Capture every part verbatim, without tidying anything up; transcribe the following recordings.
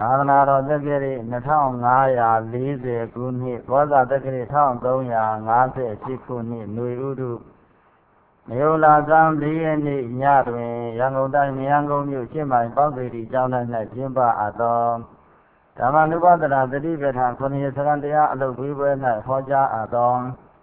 သာသနာတော်တက္ကရာနှစ်ထောင်ငါးရာလေးဆယ်ခုနှစ်ဘောဇာတက္ကရာတစ်ထောင်သုံးရာငါးဆယ်ရှစ်ခုနှစ်ຫນွေဥတုမယုလာကံလေးရက်နေ့ညတွင်ရန်ကုန်တိုင်းမရန်ကုန်မြို့ရှစ်မိုင်ပေါက်ပေတီကျောင်း၌ကျင်းပအပ်သောဓမ္မနုပါဒနာသတိပဋ္ဌာန်ခုနှစ်စရံတရားအလုပ်ပေးပွဲ၌ဟောကြားအပ်သော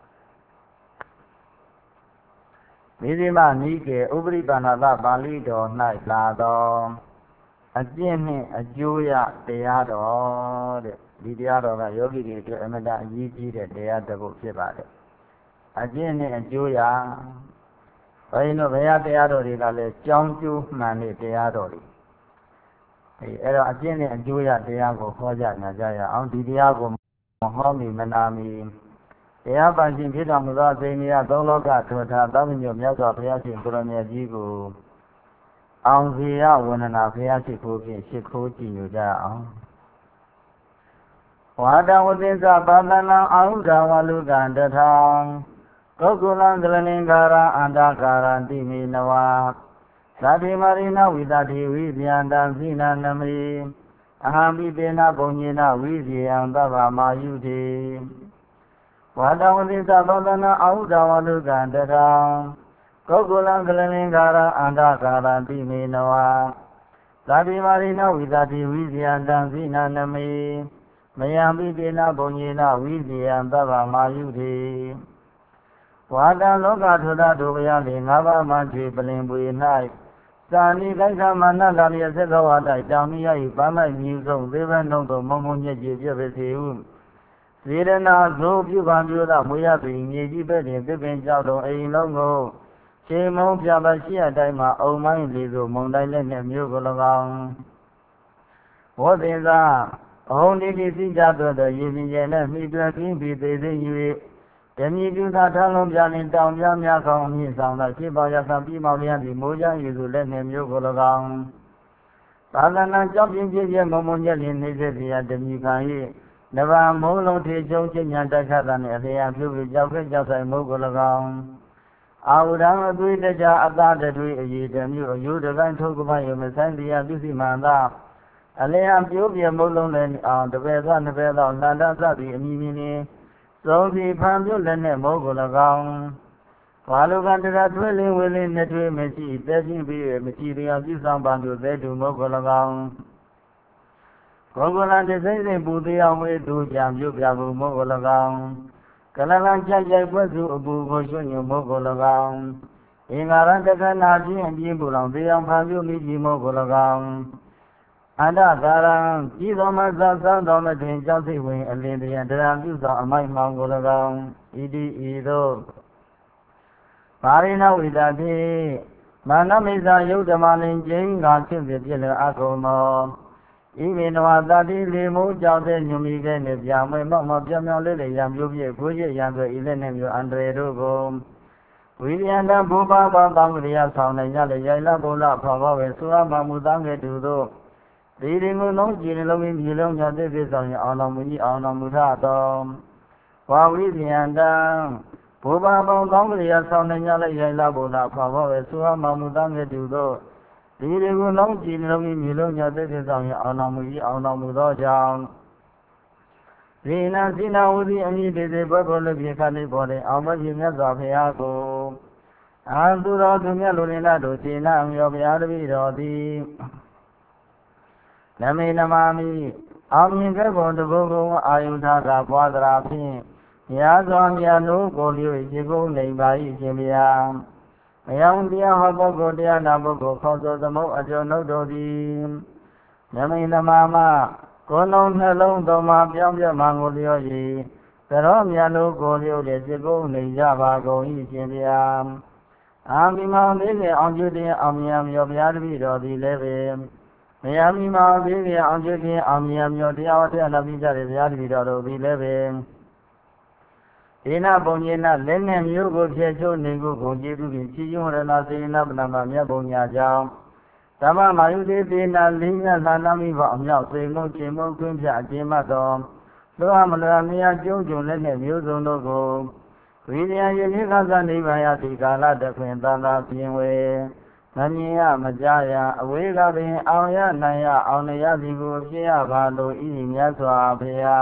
မိဇိမနိကေဥပရိပန္နသပါဠိတော်၌လာသောအကျင့်နှင့်အကျိုးရတရားတော်တဲ့ဒီတရားတော်ကယောဂီတွေအတွက်အမတအရေးကြီးတဲ့တရားတစ်ခုဖြစ်ပါတယ်အကျင့်နဲ့အကျိုးရဘယ်လိုဘယ်တရားတော်တွေကလည်းကြောင်းကျိုးမှန်တဲ့တရားတော်တွေအဲအဲ့တော့အကျင့်နဲ့အကျိုးရတရားကိုဟောကြားညာကြရအောင်ဒီတရားကိုမဟောမီမနာမီတရားပန်ရှင်ဖြစ်တော်မူသောအစဉ်မြတ်သုံးလောကထောထားသောမြတ်မြတ်စွာဘုရားရှင်ကိုရမြတ်ကြီးကိုအောင်စီရဝန္ဒနာဘုရားရှိခိုးဖြင့်ရှိခိုးကြည်ညိုကြအောင်ဝါဒဝတိသပါဒနာအာဟုဒဝလူကံတထောင်ကုက္ကုလံကလနင်္ကာရအန္တကာရတိမိနဝသာတိမာရိနဝိသတိဝိဗျန္တံသိနာနမိအဟံပိပေနပုံညေနဝိဇယံသဗ္ဗမာယုတိဝါဒဝတိသပါဒနာအာဟုဒဝလူကံတထောင်ကုက္ကုလံကလနင်္ကာရအန္တကာရတိမိနဝသာတိမာရိနဝိသတိဝိဇယံတံသိနာနမိမယံပိပေနပုံညေနဝိဇယံသဗ္ဗမာယုတိဝါဒလောကထုဒဒုဗယလေငါးပါးမှကျွေပလင်ပွေ၌သာနိကိုက္ခမနတလျက်သက်သောဝါဒတောင်မိယ၏ပါမိုက်မြူဆုံးသေဘနှုံသောမုံမုံညက်ကြည်ပြည့်ပါစေဟုစေရနာဇိုးပြုပါပြုသောမွေရသည်မြေကြီးပဲ့တွင်သစ်ပင်ကြောက်တော်အိမ်လုံးကိုခြေမုံပြပါရှိအတိုင်းမှာအုံမိုင်းလေးသို့မုံတိုင်းလက်နှင့်မြို့ကို၎င်းဘောဓင်သာအဟုန်ဒီတိစိကြသောသောရေမြင်ကျဲနှင့်မိတွယ်ကင်းပြီးသေးသေး၍ဓမြီပြုသာထလုံးပြလင်တောင်ပြများကောင်းအမြင့်ဆောင်သောရှင်းပေါရသပြီးမောင်လျံသည်မိုးချမ်းရေစုလက်နှင့်မြို့ကို၎င်းသာသနာကြောင့်ပြင်းပြင်းပြမုံမုံညက်လင်းနေစေရာဓမြီခံ၍နဗမုံလုံးထေချုံချင်းညာတိုက်ခတ်သည်နှင့်အလျံပြုပြီးကြောက်ခဲ့ကြောက်ဆိုင်မုတ်ကို၎င်းအာဝရံအသွေးတကြအသာတတွေအည်ဓမြအယုဒကိုင်းထုတ်ကမယမဆိုင်တရားပြုစီမန္တာအလျံပြိုးပြမုံလုံးလည်းအောင်တပည့်သောနှစ်ပည့်သောလန္ဒသသည်အမည်မည်နေသုံးစီဖန်ပြုလက်နဲ့မိုးကို၎င်းဘာလူကတရာထွေးလင်းဝေးလင်းနှစ်ထွေးမရှိသဲချင်းပြီးမရှိတရားပြုဆောင်ပန်သူသဲတူမိုးကို၎င်းကိုကိုလန်တစိမ့်စိမ့်ပူတရားဝေးသူကြံပြုပြမှုမိုးကို၎င်းကလလန်ကြိုက်ကြိုက်ပွဲစုအပူကိုရွှွညွမိုးကို၎င်းအင်္ဂါရတက္ကနာပြင်းအပြင်းပူလောင်တရားဖန်ပြုမိကြီးမိုးကို၎င်းအန္တကာရံဤသောမသသံတော်မတင်ကြောင့်သိဝင်အလင်းတရားတရားပြုသောအမိုက်မှောင်ကို၎င်းဣတိဤသို့ပါရိဏဝိတတိမာနမိစ္ဆာယုတ်ဓမ္မလင်ကျင်းကဖြစ်ဖြစ်ဖြစ်လအကုန်သောဤမေနဝတတိလေမိုးကြောင့်တဲ့ညွန်မိခဲ့နှင့်ပြမွေမောက်မပြောင်ပြောင်လေးလေးရံမျိုးပြည့်ကိုရရံသွဲဤလက်နှင့်မျိုးအန္တရေတို့ကိုဝိရိယတဘူပပသောင်းကရိယာဆောင်နိုင်ကြလေရိုင်လဘုလဖော်ဘောပဲသုအမမူသောငယ်တူတို့ဒီရင်ကိုလုံးကြည်လုံးမီမြေလုံးညာတဲ့ပြဆောင်ရအောင်တော်မူကြီးအောင်တော်မူထသောဝါဝိရိယတံဘူပပေါင်းကောင်းကလေးဆောင်နိုင်ကြလေရိုင်လဘုလဖော်ဘောပဲသုအမမူသောငယ်တူတို့ဒီရင်ကိုလုံးကြည်လုံးမီမြေလုံးညာတဲ့ပြဆောင်ရအောင်တော်မူကြီးအောင်တော်မူသောကြောင့်ဇေနစိနာဝတိအမိတေတေဘဘောလပြေခဏိပေါ်တဲ့အောင်မကြီးမြတ်စွာဘုရားကိုအာသူတော်သူမြတ်လူလင်လာတို့စေနာမြောဘုရားတပည့်တော်သည်နမေနမာမိအောင်မြင်ခဲ့ပုံတကုံကုံအာယုထာကပွားသရာဖြင့်ညာစွာမြတ်တို့ကိုလျော့ရှိကုန်နေပါ၏ရှင်ဗျာမယောင်တရားဟောပုဂ္ဂိုလ်တရားနာပုဂ္ဂိုလ်ခေါ်သောသမုတ်အကျော်နှုတ်တို့သည်နမေနမာမကိုယ်လုံးနှလုံးသုံးပါပြောင်းပြမှန်ကိုလျော့၏သရောမြတ်တို့ကိုလျော့လည်းရှိကုန်နေကြပါကုန်၏ရှင်ဗျာအာမိမောင်သေးလေအောင်ကျွတ်တဲ့အောင်မြတ်မြော်ဘုရားတပည့်တော်သည်လည်းပဲမယမီမောသေးလေအောင်ကျွတ်တဲ့အောင်မြတ်မြော်တရားဝတ္တရားနာပြီးကြတဲ့ဘုရားတပည့်တော်တို့သည်လည်းပဲဒေနပုံညေနလက်နဲ့မျိုးကိုဖြည့်ချိုးနေကိုဂုံကျေးဇူးဖြင့်ချီးကျူးရဏစေနပဏမမြတ်ပုံညာကြောင့်သမ္မာမာယုတိသေနာလေးမြတ်သာနာမိဘအမြောက်စေမုတ်ခြင်းမုတ်ခွင့်ဖြအကျဉ်းမှသောလောဟမလမြာကျုံကျုံလက်နဲ့မျိုးစုံတို့ကိုဝိညာဉ်ယဉ်ခါသနိဗ္ဗာန်ယတိကာလတခွင်သာသာပြင်ဝေမ Nanya Majaya, Awega being Aya Naya, Onaya Digo, Pia Valo, Inyaswa Pia.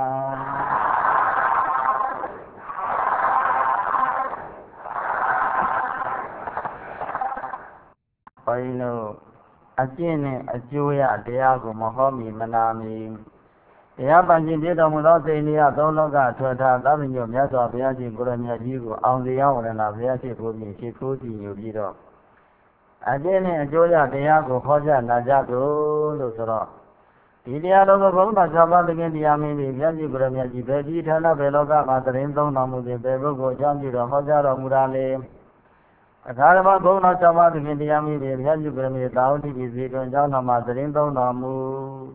Oino, a gene, a Julia, Diago, Mohomi, Manami. The Apanji did on without the India, Dologa, Tata, loving your Yaswa Piaji, Gurania Jigo, on the hour and of Yashi, she could you beat up. Again, a Julia, Diago, Hoja, Najago, Lusoro. Idia Logo, Java, again the army, Yaji, Gurania, Beji, Tana, Beloga, Matarin, Donamu, the Bego, Janji, Hoja, Murale. A Karaba Gona Chava, again the army, Yaji, Gurami, Dowdy, Vizico, Jana, Matarin, Donamu.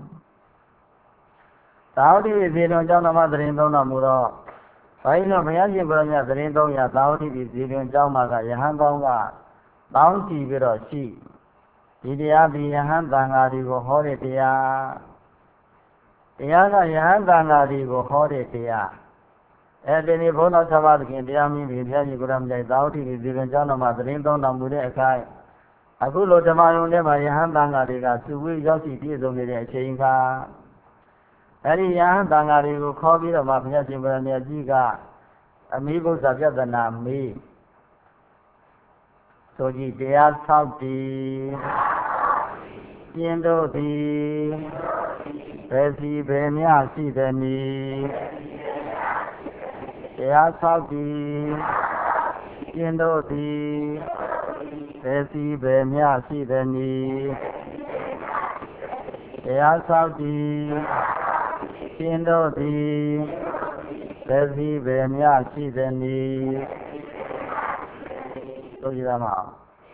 Saudi is in Jana Madrin Donamura. I know Mayaji Branya, the Rindoya, Saudi is in Jamaga, Yahangonga, Bounty Vero, she. Idia be Yahandanga, go Horitia. Yana Yahandanga, go Horitia. And then if Bona Savak in the army, the Yaji Gram, Saudi is in Jana Madrin Donamura. I could look at my own name, Yahandanga, so we just see this over there, Chinka. Ariyan Dangari will call me the Mafia Simbrania Giga, Amigos of Yadana, me. So ye dare Saudi, Yendo the Resi Benia Sidani, Dare Saudi, Yendo the Resi Benia Sidani, Dare Saudi. Kindo the Resi Benia Sidani. So you are now.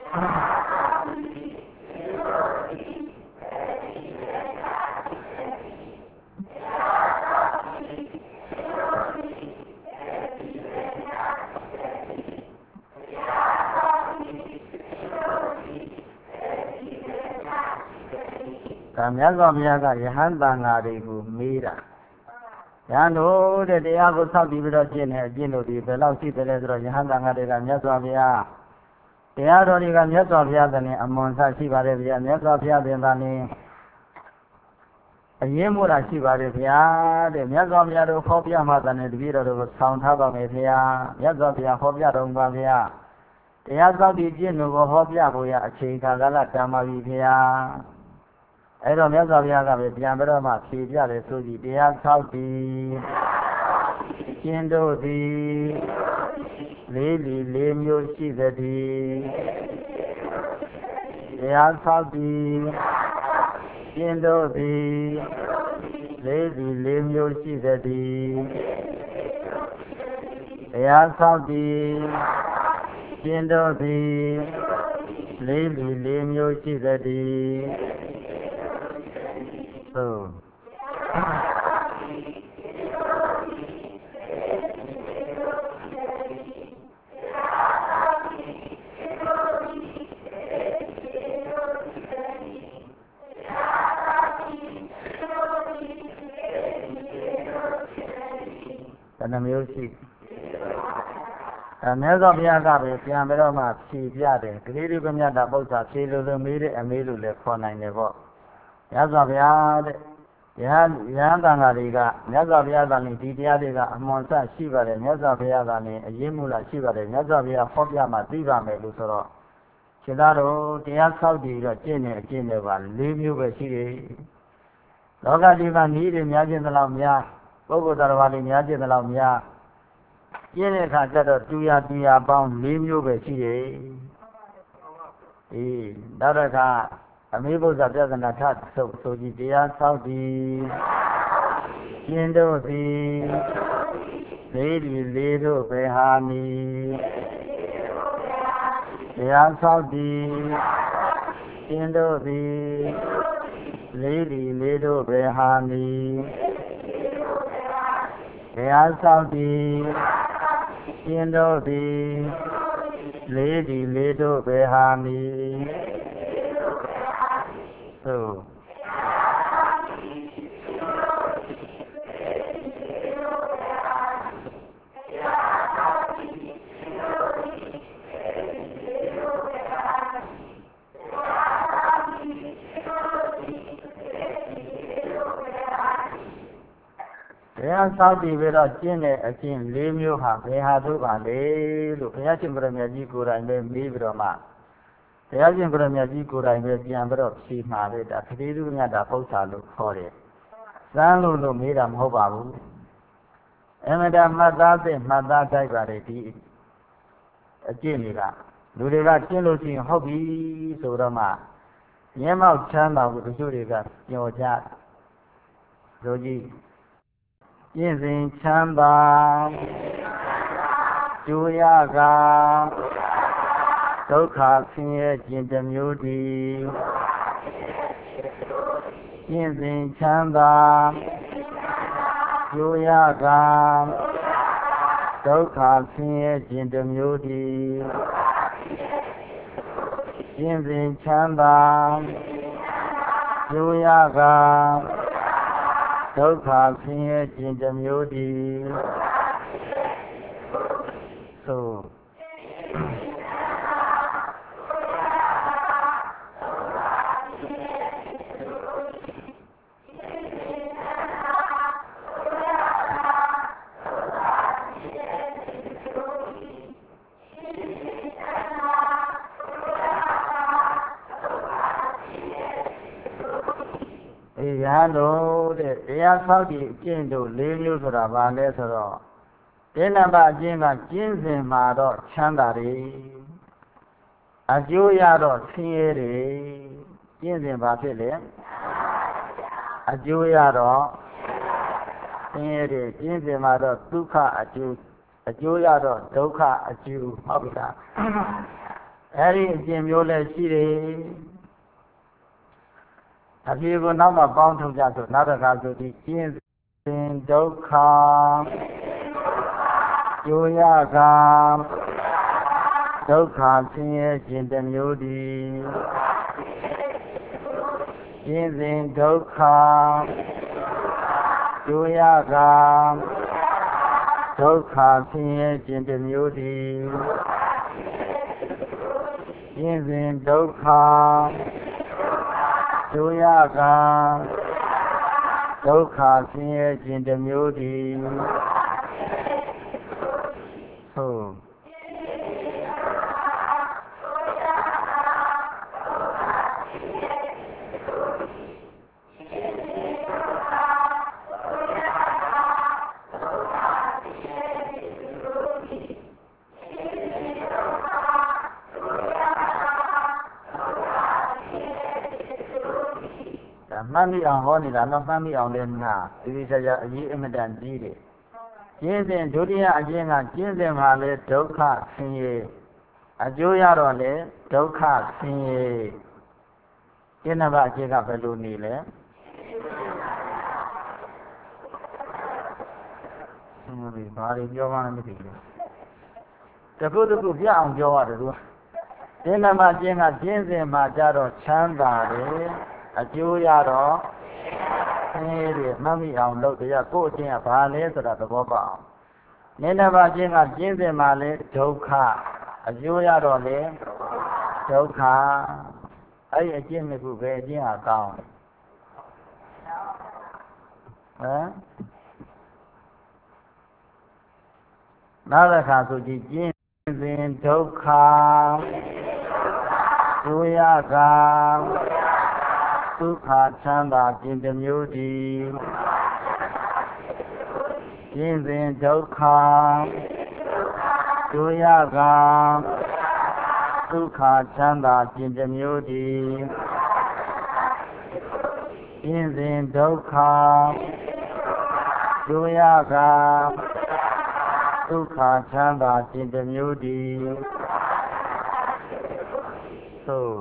Kamiaga Miaga Yahandanga who made a Yano, the Diago Saudi Virgin had Gino, the Velocity, the letter of Yahandanga, Yasavia. The Adoniga Yasavia, the Amonsa Sivarevia, Yasavia, the Dani. A Yemura Sivarevia, the Yazavia, the Hopia Matan, the Vira of Sound Habamavia, Yazavia, Hopia, Rombavia. The Yazavi Gino, Hopia, Chica, Galatama. I don't know if you have a Yamama, Sidia, the Suji, the Saudi, Kindo, the Lady, Lemio, Shizadi, the Saudi, Kindo, the Lady, Lemio, Shizadi, the Saudi, Kindo, the Lady, Lemio, Shizadi. So, and the music. And as of Yaga, Yamama, see Yade, Lady Gumyada, both are Silo, the Miri, and Milu left for nine level. Yazavia, Yandangariga, Yazavia, Didiadiga, Monsa Shiva, and Yazavia, Yemula Shiva, and Yazavia, Hopia Madiva Melusoro. Chilaro, the Saudi, Jenny, Geneva, leave you with Siri. Loga Diva need in Yajin the Lamia, Bogodaravali Yajin the Lamia. Jenny can get a two year, two year bound, leave you with Siri. Eh, Daraga. Amigos of the attack, so so the Saudi Kindo the Lady Little Behani, the Saudi Kindo the Lady Little Behani, the Saudi Kindo the Lady Little Behani. So, တရားစောင့်တည်ပြီးတော့ကျင့်တဲ့အကျင့်လေးမျိုးဟာဘယ်ဟာတို့ပါလဲလို့ဘုရားရှင်ကိုရမြတ်ကြီးကိုယ်တိုင်ပဲမေးပြီးတော့မှဘုရားရှင်ကိုရမြတ်ကြီးကိုယ်တိုင်ပဲပြန်ပြီးတော့ဖြေမှာလေဒါခတိတုမြတ်တာပု္ပ္ပာလို့ခေါ်တယ်စမ်းလို့လို့မေးတာမဟုတ်ပါဘူးအမှန်တမှတ်သားတဲ့မှတ်သားတိုက်ပါတယ်ဒီအကျင့်တွေကလူတွေကကျင့်လို့ရှိရင်ဟုတ်ပြီဆိုတော့မှမျက်မှောက်ချမ်းသာကိုတချို့တွေကညှော်ကြဆိုကြည့်ကျင့်စဉ်ချမ်းသာကျိုးရကဒုက္ခဆင်းရဲခြင်းတစ်မျိုးတည်းကျင့်စဉ်ချမ်းသာကျိုးရကဒုက္ခဆင်းရဲခြင်းတစ်မျိုးတည်းကျင့်စဉ်ချမ်းသာကျိုးရကဒုက္ခဆင်းရဲခြင်းတစ်မျိုးတည်းဆိုရဟန်းတို့တဲ့တရားဆောက်တည်အကျင့်တို့လေးမျိုးဆိုတာဘာလဲဆိုတော့တေနဘအကျင့်ကကျင့်စဉ်မှာတော့ချမ်းသာတယ်အကျိုးရတော့ဆင်းရဲတယ်ကျင့်စဉ်ဘာဖြစ်လဲအကျိုးရတော့ဆင်းရဲတယ်ကျင့်စဉ်မှာတော့ဒုက္ခအကျိုးအကျိုးရတော့ဒုက္ခအကျိုးဟုတ်ပြီလားအဲဒီအကျင့်မျိုးလည်းရှိတယ်အပြေကိုနောက်မှပေါင်းထုတ်ကြဆိုနောက်တစ်ခါဆိုဒီကျင့်စဉ်ဒုက္ခကျိုးရကဒုက္ခဆင်းရဲခြင်းတစ်မျိုးတည်းကျင့်စဉ်ဒုက္ခကျိုးရကဒုက္ခဆင်းရဲခြင်းတစ်မျိုးတည်းကျင့်စဉ်ဒုက္ခကျိုးရကဒုက္ခဆင်းရဲခြင်းတစ်မျိုးတည်းဟုတ်မှတ်မိအောင်ဟောနေတာတော့မှတ်မိအောင်လည်းနာဒီဒီဆရာအရေးအမတန်ကြီးတယ်ကျင့်စဉ်ဒုတိယအကျင့်ကကျင့်စဉ်မှာလေဒုက္ခဆင်းရဲအကျိုးရတော့လေဒုက္ခဆင်းရဲကျင့်တဲ့ဘအကျင့်ကဘယ်လိုနေလဲဆင်းရဲဘာတွေပြောမှလည်းမသိဘူးတခုတခုပြအောင်ပြောရတယ်သူကျင့်တဲ့ဘအကျင့်ကကျင့်စဉ်မှာကြတော့ချမ်းသာတယ်အကျိုးရတော့ဆင်းရဲတွေမှတ်မိအောင်လုပ်တရားကိုယ့်အချင်းကဘာလဲဆိုတာသဘောပေါက်အောင်နိဗ္ဗာန်ချင်းကကျင့်စဉ်မှာလဲဒုက္ခအကျိုးရတော့လေဒုက္ခအဲ့ဒီအကျင့်တစ်ခုပဲအကျင့်ဟာကောင်းဟမ်နောက်တစ်ခါဆိုကြည့်ကျင့်စဉ်ဒုက္ခကျိုးရကဒုက္ခချမ်းသာခြင်းတစ်မျိုးတည်းကျင့်စဉ်ဒုက္ခကျိုးရကဒုက္ခချမ်းသာခြင်းတစ်မျိုးတည်းကျင့်စဉ်ဒုက္ခကျိုးရကဒုက္ခချမ်းသာခြင်းတစ်မျိုးတည်းသို့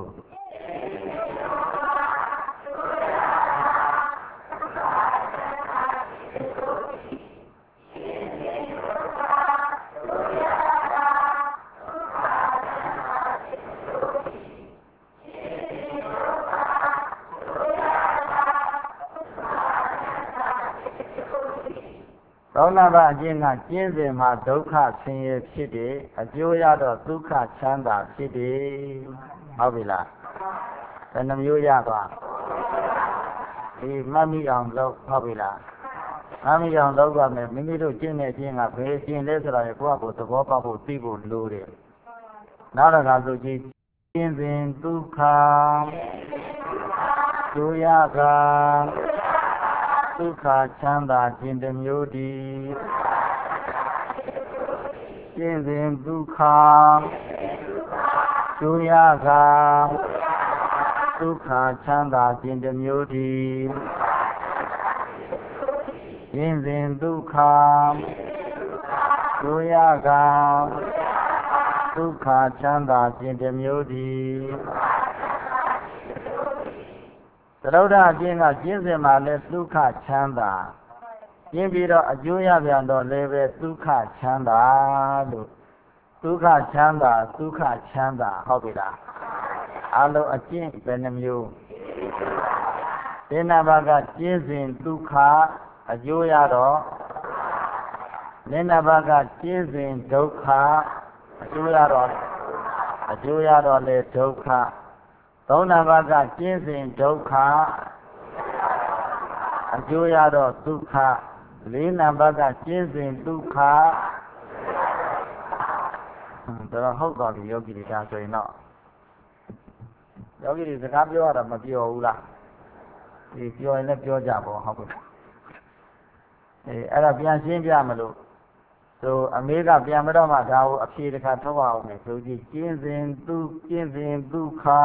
သောနာပအကျင့်ကကျင့်စဉ်မှာဒုက္ခဆင်းရဲဖြစ်တယ်အကျိုးရတော့ဒုက္ခချမ်းသာဖြစ်တယ်ဟုတ်ပြီလားဘယ်နှမျိုးရသွားဒီမှတ်မိအောင်လုပ်ဟုတ်ပြီလားအားမရအောင်လုပ်ရမယ်မိမိတို့ကျင့်တဲ့အကျင့်ကဘယ်အကျင့်လဲဆိုတာကိုယ့်အကိုသဘောပေါက်ဖို့သိဖို့လိုတယ်နောက်တစ်ခါဆိုကြည့်ကျင့်စဉ်ဒုက္ခဒုရကဒုက္ခချမ်းသာခြင်းတစ်မျိုးတည်းကျင့်စဉ်ဒုက္ခဒုရကဒုက္ခချမ်းသာခြင်းတစ်မျိုးတည်းကျင့်စဉ်ဒုက္ခဒုရကဒုက္ခချမ်းသာခြင်းတစ်မျိုးတည်းသရုဒ္ဓအကျင့်ကကျင့်စဉ်မှာလည်းဒုက္ခချမ်းသာကျင့်ပြီးတော့အကျိုးရပြန်တော့လည်းပဲဒုက္ခချမ်းသာလို့ဒုက္ခချမ်းသာဒုက္ခချမ်းသာဟုတ်ပြီလားအလုံးအကျင့်ဘယ်နှမျိုးဒီနာဘကကျင့်စဉ်ဒုက္ခအကျိုးရတော့နိနာဘကကျင့်စဉ်ဒုက္ခအကျိုးရတော့အကျိုးရတော့လေဒုက္ခသုံးနာဘကကျင့်စဉ်ဒုက္ခအကျိုးရတော့ဒုက္ခလေးနာဘကကျင့်စဉ်ဒုက္ခတော့ဟုတ်တော်ပြီယောဂီတွေဒါဆိုရင်တော့ယောဂီတွေစကားပြောရတာမပြောဘူးလားဒီပြောရင်လည်းပြောကြပါဟုတ်ကဲ့အဲအဲ့ဒါပြန်ရှင်းပြမလို့ဆိုအမေကပြန်မတော့မှဒါကိုအဖြေတစ်ခါထုတ်အောင်မယ်ဆိုကြည့်ကျင့်စဉ်သူကျင့်စဉ်ဒုက္ခ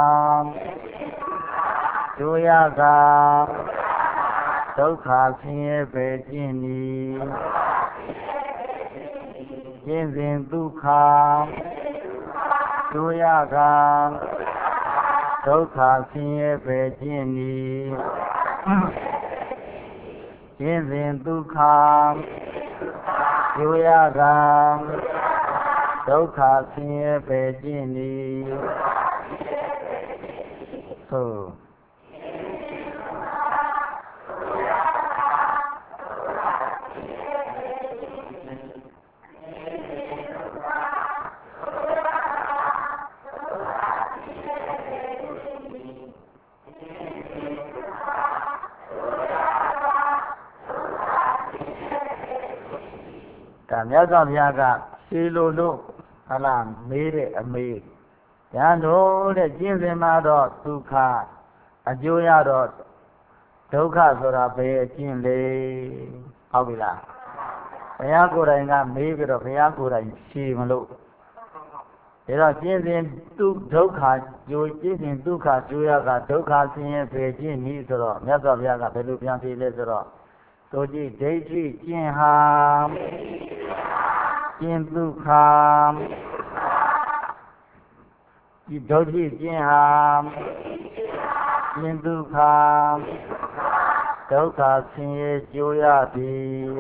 ဒုရကဒုက္ခဆင်းရဲပဲကျင့်ဤကျင့်စဉ်ဒုက္ခဒုရကဒုက္ခဆင်းရဲပဲကျင့်ဤကျင့်စဉ်ဒုက္ခဒုရကဒုက္ခဆင်းရဲပဲကျင့်ဤသို့မြတ်စွာဘုရားကရှင်းလို့လို့ဟလာမေးတဲ့အမေးရန်တို့တဲ့ကျင့်စဉ်မှာတော့ဒုက္ခအကျိုးရတော့ဒုက္ခဆိုတာဘယ်အကျင့်လဲဟုတ်ပြီလားဘုရားကိုယ်တိုင်ကမေးပြီးတော့ဘုရားကိုယ်တိုင်ဖြေမလို့ဒါတော့ကျင့်စဉ်ဒုဒုက္ခကျိုးကျင့်စဉ်ဒုက္ခကျိုးရကဒုက္ခဆင်းရဲပဲကျင့်နည်းဆိုတော့မြတ်စွာဘုရားကဘယ်လိုပြန်ဖြေလဲဆိုတော့ဆိုကြည့်ဒိဋ္ဌိကျင့်ဟာကျင့်ဒုက္ခဒီဒုဋ္ဌိကျင့်ဟာကျင့်ဒုက္ခဒုက္ခဆင်းရဲကျိုးရသည်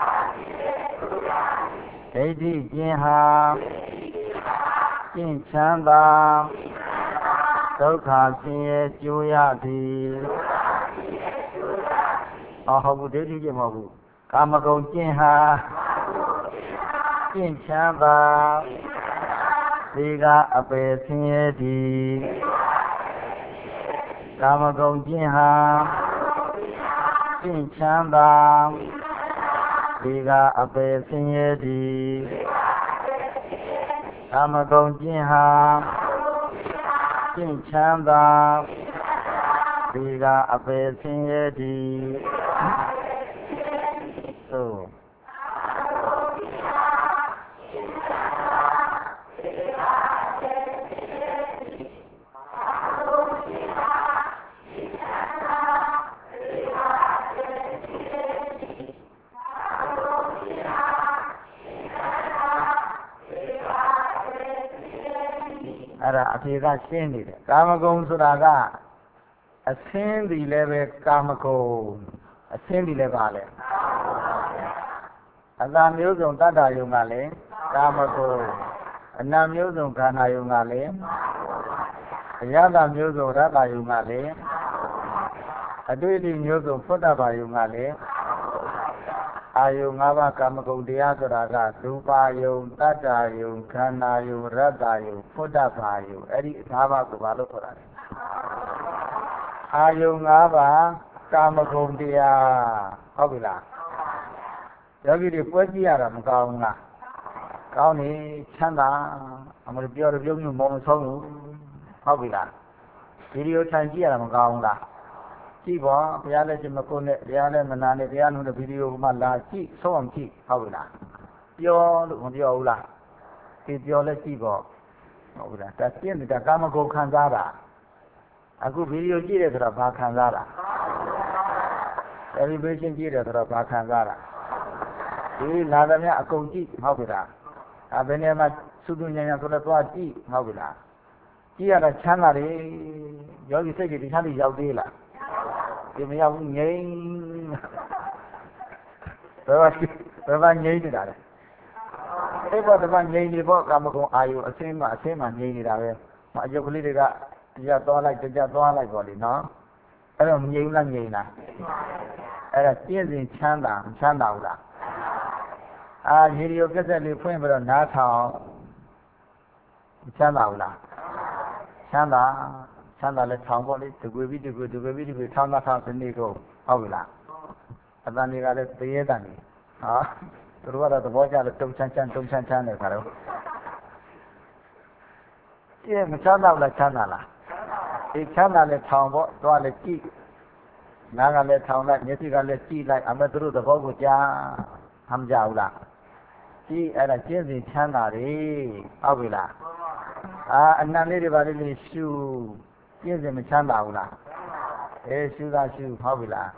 ဒိဋ္ဌိကျင့်ဟာကျင့်ချမ်းသာဒုက္ခဆင်းရဲကျိုးရသည်အော်ဟုတ်ဘူးဒိဋ္ဌိကျင့်မဟုတ်ဘူးကာမဂုဏ်ကျင့်ဟာကျင့်ချမ်းသာဒီကအပေဆင်းရဲသည်ကာမဂုဏ်ကျင့်ဟာကျင့်ချမ်းသာဒီကအပေဆင်းရဲသည်ကာမဂုဏ်ကျင့်ဟာကျင့်ချမ်းသာဒီကအပေဆင်းရဲသည်သို့အဲ့ဒါအဖြေကရှင်းနေတယ်ကာမဂုဏ်ဆိုတာကအဆင်းသည်လည်းပဲကာမဂုဏ်အဆင်းသည်လည်းပါလေအသာမျိုးစုံတတ္တယုံကလည်းကာမဂုဏ်အနတ်မျိုးစုံခန္ဓာယုံကလည်းအယတမျိုးစုံရတ္တယုံကလည်းအတွေ့အထိမျိုးစုံဖွတ်တဘာယုံကလည်းအာယု၅ပါးကာမဂုဏ်တရားဆိုတာကရူပါယုံတတ္တယုံခန္ဓာယုံရတ္တယုံဖွတ်တဘာယုံအဲ့ဒီ၅ပါးကိုဘာလို့ခေါ်တာလဲအာယု၅ပါးကာမဂုဏ်တရားဟုတ်ပြီလားယောဂီတွေပွဲကြည့်ရတာမကောင်းဘူးလားကောင်းနေချမ်းသာအမလို့ပြောရပြုံးမျိုးမောင်ဆုံးဘူးဟုတ်ပြီလားဗီဒီယိုထိုင်ကြည့်ရတာမကောင်းဘူးလားကြည့်ပါဘုရားလည်းရှင်မကုန်းနဲ့ဘုရားလည်းမနာနဲ့တရားလုံးတဲ့ဗီဒီယိုမှလာကြည့်ဆုံးအောင်ကြည့်ဟုတ်ပြီလားပြောလို့မပြောဘူးလားဒီပြောလဲကြည့်ပါဟုတ်ပြီလားဒါပြည့်နေတာကာမဂုဏ်ခံစားတာအခုဗီဒီယိုကြည့်တယ်ဆိုတော့ဘာခံစားတာ elevation ကြည့်တယ်ဆိုတော့ဘာခံစားတာဒီလာသမျှအကုန်ကြည့်ဟုတ်ပြီလားဒါဘယ်နေမှာသုတုဉာဏ်ဆိုတော့သွားကြည့်ဟုတ်ပြီလားကြည့်ရတာချမ်းသာတယ်ယောဂီစိတ်ကြီးဒီချမ်းသာရောက်သေးလားဒီမရောက်ဘူးငြိမ်းဘယ်မှာဘယ်မှာငြိမ်းနေတာလဲအဲ့ဘောတမငြိမ်းနေပေါ့ကာမဂုဏ်အာယုအစင်းမှာအစင်းမှာငြိမ်းနေတာပဲအယုတ်ကလေးတွေကတရားသွားလိုက်တရားသွားလိုက်ပေါ့လေနော်အဲ့တော့ငြိမ်းလားငြိမ်းလားအဲ့ဒါပြည့်စုံချမ်းသာချမ်းသာဘူးလားအာရေဒီယိုကက်ဆက်လေးဖွင့်ပြီးတော့နားထောင်ချမ်းသာဘူးလားချမ်းသာချမ်းသာလဲထောင်ပေါ့လေတကွေပြီးတကွေတကွေပြီးတကွေထောင်းသားထောင်းစနေကိုဟုတ်ပြီလားအတန်တွေကလည်းတရေတန်နေဟာသူတို့ကတော့သဘောကျလို့တုံချမ်းချမ်းတုံချမ်းချမ်းနေကြတော့ကြည့်မချမ်းသာဘူးလားချမ်းသာလားဒီချမ်းသာလဲထောင်ပေါ့သွားလဲကြည့်နားကလည်းထောင်လိုက်မျက်စိကလည်းကြည့်လိုက်အမေသူတို့သဘောကိုကြားဟမ်ကြဘူးလားကြည့်အဲ့ဒါကျင့်စဉ်ချမ်းသာတယ်ဟုတ်ပြီလားအာအနံလေးတွေပါလေးလေးရှူကျင့်စဉ်မချမ်းသာဘူးလားအေးရှူတာရှူဟုတ်ပြီလား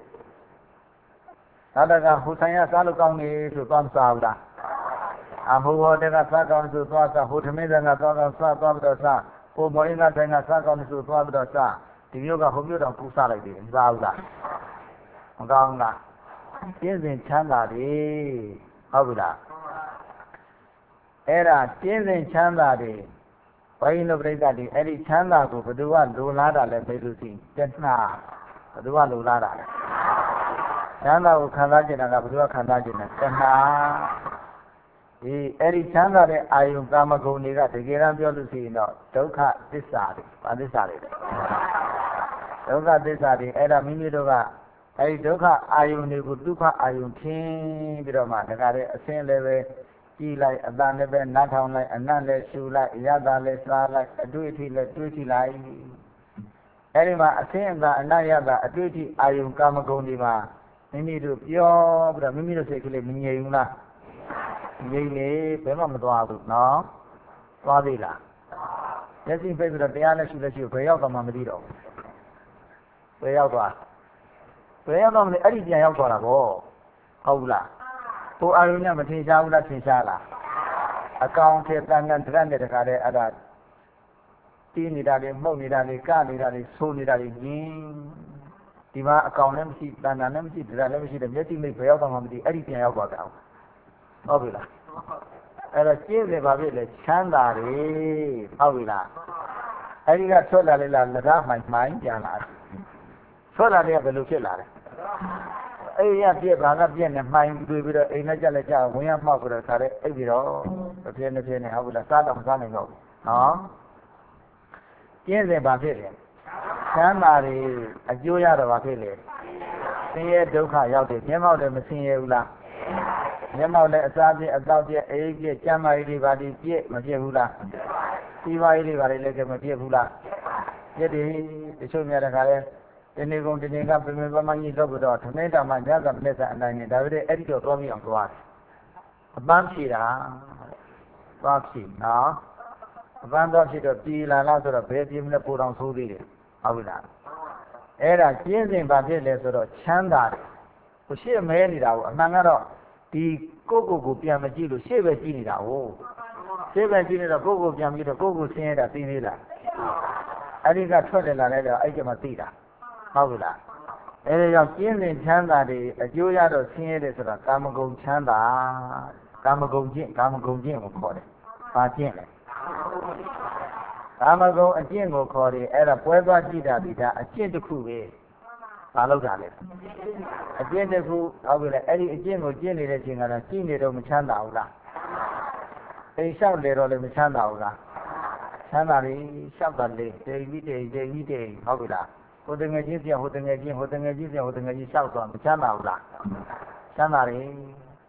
နောက်တကဟိုဆိုင်ရစားလို့ကောင်းနေဆိုသွားမစားဘူးလားအဟိုဟောတကစားကောင်းဆိုသွားစားဟိုထမင်းဆိုင်ကသွားကောင်းစားသွားပြီးတော့စားဟိုမော်ရင်းကဆိုင်ကစားကောင်းဆိုသွားပြီးတော့စားဒီမျိုးကဟိုမျိုးတော့ပူစားလိုက်တယ်မစားဘူးလားမကောင်းလားကျင့်စဉ်ချမ်းသာတယ်ဟုတ်ပြီလားအဲ့ဒါကျင့်စဉ်ချမ်းသာတယ်ဘိုင်းတို့ပြိဿတွေအဲ့ဒီချမ်းသာကိုဘယ်သူကလိုလားတာလဲသိလို့ရှိရင်တဏှာဘယ်သူကလိုလားတာလဲချမ်းသာကိုခံစားကျင်တာကဘယ်သူကခံစားကျင်တယ်တဏှာဒီအဲ့ဒီချမ်းသာတဲ့အာယုကာမဂုဏ်တွေကတကယ်တမ်းပြောလို့ရှိရင်တော့ဒုက္ခသစ္စာတွေဘာသစ္စာတွေလဲဒုက္ခသစ္စာတွေအဲ့ဒါမိမိတို့ကအဲ့ဒီဒုက္ခအာယုန်တွေကိုဒုက္ခအာယုန်ထင်းပြီးတော့မှဒါကြတဲ့အစင်းလည်းပဲကြည်လိုက်အတန်လည်းပဲနားထောင်လိုက်အနံ့လည်းရှူလိုက်အရသာလည်းစားလိုက်အတွေ့အထိလည်းတွေးကြည့်လိုက်အဲ့ဒီမှာအစင်းအတန်အနံ့ရတာအတွေ့အထိအာယုန်ကာမဂုဏ်တွေမှာမိမိတို့ပြောပြီးတော့မိမိတို့စိတ်ကလေးမငြိမ်ဘူးလားငြိမ်နေဘယ်မှမသွားဘူးနော်သွားသေးလားမျက်စိပိတ်ပြီးတော့တရားနဲ့ရှူလက်ရှူဘယ်ရောက်တော့မှမသိတော့ဘူးဘယ်ရောက်သွားဘယ်ရောက်တော့မလဲအဲ့ဒီပြန်ရောက်သွားတာပေါ့ဟုတ်ဘူးလားဟိုအာရုံနဲ့မထင်ရှားဘူးလားထင်ရှားလားအကောင်ထဲတန်တန်တရက်နဲ့တခါတည်းအဲ့ဒါတီးနေတာတွေမှုတ်နေတာတွေကနေတာတွေဆိုးနေတာတွေညင်းဒီမှာအကောင်လည်းမရှိတန်တန်လည်းမရှိတရက်လည်းမရှိတဲ့မျက်စိမိတ်ဘယ်ရောက်တော့မှမသိအဲ့ဒီပြန်ရောက်သွားတာဟုတ်ပြီလားအဲ့တော့ကျင့်တယ်ဘာဖြစ်လဲချမ်းသာတယ်ဟုတ်ပြီလားအဲ့ဒီကထွက်လာလေလားလက်သားမှိုင်မှိုင်ပြန်လာထွက်လာတယ်ကဘယ်လိုဖြစ်လာလဲအဲ့ရပြက်ဘာကပြက်နေမှိုင်တွေ့ပြီးတော့အိမ်နဲ့ကြက်လက်ကြဝင်ရမှောက်ပြီးတော့ခါတဲ့အိပ်ပြီးတော့တစ်ပြင်းတစ်ပြင်းနဲ့ဟုတ်ပြီလားစားတော့မစားနိုင်တော့ဘူးနော်ကျင့်တယ်ဘာဖြစ်လဲချမ်းသာတယ်အကျိုးရတော့ဘာဖြစ်လဲဆင်းရဲဒုက္ခရောက်တယ်မျက်မှောက်တယ်မဆင်းရဲဘူးလားမျက်မှောက်လည်းအစားပြည့်အသောက်ပြည့်အေးပြည့်ကျမ်းမာရေးတွေပါဒီပြည့်မပြည့်ဘူးလားစီးပွားရေးတွေပါလေလည်းမပြည့်ဘူးလားပြည့်တယ်တချို့များတခါလဲဒီနေ့ကုန်ဒီနေ့ကပြင်ပမကြီးလောက်တော့ထမင်းတာမှညကမနေ့ကအတိုင်းနဲ့ဒါပေမဲ့အဲ့ဒီတော့သွားပြီးအောင်သွားတယ်အပန်းဖြေတာသွားဖြေနော်အပန်းသွားဖြေတော့ပြည်လာလားဆိုတော့ဘယ်ပြည်မလဲပိုတော်ဆိုးသေးတယ်ဟုတ်ပြီလားအဲ့ဒါကျင်းစဉ်ဘာဖြစ်လဲဆိုတော့ချမ်းသာတယ်ဟိုရှေ့မဲနေတာကိုအမှန်ကတော့ဒီကိုကိုကိုပြန်မကြည့်လို့ရှေ့ပဲကြည့်နေတာဟုတ်ရှေ့ပဲကြည့်နေတော့ကိုကိုပြန်ပြီးတော့ကိုကိုဆင်းရတာသိသေးလားအဲ့ဒီကထွက်တယ်လာလဲတော့အဲ့ကျမှသိတာဟုတ်ပြီလားအဲဒါကြောင့်ကျင်းစဉ်ချမ်းသာတွေအကျိုးရတော့ဆင်းရဲတယ်ဆိုတာကာမဂုဏ်ချမ်းသာကာမဂုဏ်ကျင့်ကာမဂုဏ်ကျင့်ကိုခေါ်တယ်။ဘာကျင့်လဲကာမဂုဏ်အကျင့်ကိုခေါ်တယ်အဲ့ဒါပွဲသွားကြည့်တာဒီဒါအကျင့်တစ်ခုပဲဘာလို့တာလဲအကျင့်တစ်ခုဟုတ်ပြီလေအဲ့ဒီအကျင့်ကိုကျင့်နေတဲ့ချိန်ကတော့ကျင့်နေတော့မချမ်းသာဘူးလားအိမ်လျှောက်လေတော့လည်းမချမ်းသာဘူးလားချမ်းသာပြီလျှောက်တာလေတိမ်ပြီးတိမ်တိမ်ပြီးတိမ်ဟုတ်ပြီလားဟိုတငယ်ချင်းပြန်ဟိုတငယ်ချင်းဟိုတငယ်ချင်းပြန်ဟိုတငယ်ချင်းလျှောက်သွားမချမ်းသာဘူးလားချမ်းသာတယ်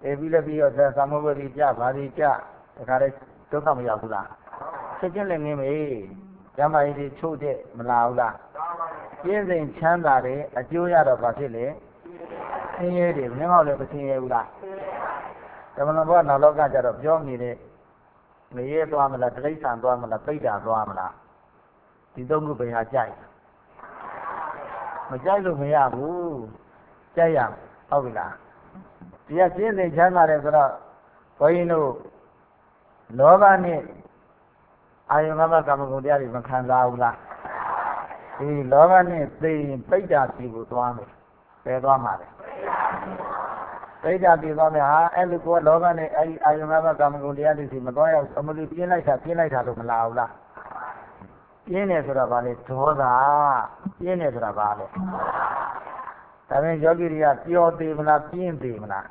အေးပြီးလည်းပြီးတော့သာမဝတိကြဘာဒီကြတခါတည်းဒုက္ခမရောက်ဘူးလားချက်ချင်းလည်းငင်းမေးကျမ်းမာရေးတွေချို့တဲ့မလာဘူးလားပြင်းစိန်ချမ်းသာတယ်အကျိုးရတော့ဘာဖြစ်လဲဆင်းရဲတယ်မင်းဟောလည်းမဆင်းရဲဘူးလားဓမ္မလောကနောက်လောကကြတော့ပြောနေတဲ့ငရဲသွားမလားတိရစ္ဆာန်သွားမလားပိဋ္ဌာသွားမလားဒီသုံးခုပဲဟာကြိုက်မကြိုက်လို့မရဘူးကြိုက်ရဟုတ်ပြီလားဒီကပြင်းစိန်ချမ်းသာတယ်ဆိုတော့ဘုန်းကြီးတို့လောဘနဲ့အာယုံငါးပါးကာမဂုဏ်တရားတွေမခံစားဘူးလားဒီလောဘနဲ့သိရင်ပိဋ္ဌာပြည်ကိုသွားမယ်ဘယ်သွားမှာလဲပိဋ္ဌာပြည်သွားမယ်ဟာအဲ့လိုကောလောဘနဲ့အဲ့ဒီအာယုံငါးပါးကာမဂုဏ်တရားတွေစီမသွားရအမလို့ပြင်းလိုက်တာပြင်းလိုက်တာလို့မလာဘူးလားပြင်းတယ်ဆိုတာဘာလဲဒေါသပြင်းတယ်ဆိုတာဘာလဲဒါပေမဲ့ယောဂီတွေကပျော်သေးမလားပြင်းသေးမလား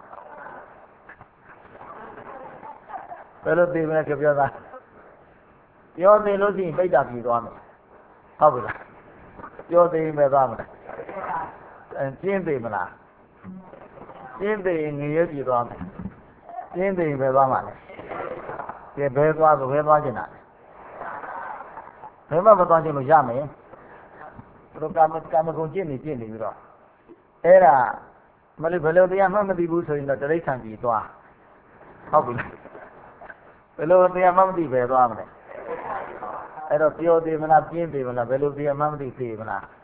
ဘယ်လိုသေးမလဲကြပြောသားပြောသေးလို့ရှိရင်ပိဋ္ဌာပြည်သွားမယ်ဟုတ်ပြီလားပြောသေးရင်ပဲသွားမလားကျင်းသေးမလားကျင်းသေးရင်ငရဲပြည်သွားမယ်ကျင်းသေးရင်ပဲသွားမှာလေကဲဘယ်သွားဆိုဘယ်သွားကျင်တာဘယ်မှမသွားကျင်လို့ရမယ်ဘုရားကာမကာမဂုဏ်ကျင့်နေကျင့်နေပြီးတော့အဲ့ဒါမလို့ဘယ်လိုတရားမှမသိဘူးဆိုရင်တော့တိရစ္ဆာန်ပြည်သွားဟုတ်ပြီလားဘယ်လိုတရားမှမသိပဲသွားမလဲအဲ့တော့ပြောသေးမလားပြင်းသေးမလားဘယ်လိုတရားမှမသိသေးမလား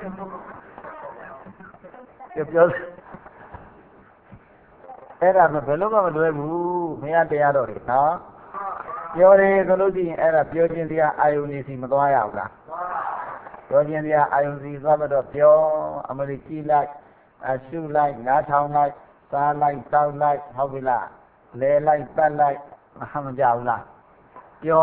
ပြောအဲ့ဒါဘယ်လိုမှမလွယ်ဘူးမရတရားတော့လေနော်ပြောတယ်ဆိုလို့ရှိရင်အဲ့ဒါပြောခြင်းတရားအာယုန်နေစီမသွားရဘူးလားပြောခြင်းတရားအာယုန်စီသွားတော့ပြောအမရိကြည့်လိုက်အရှုလိုက်နားထောင်လိုက်စားလိုက်တောက်လိုက်ဟုတ်ပြီလားလဲလိုက်ပတ်လိုက်မကြဘူးလားပြော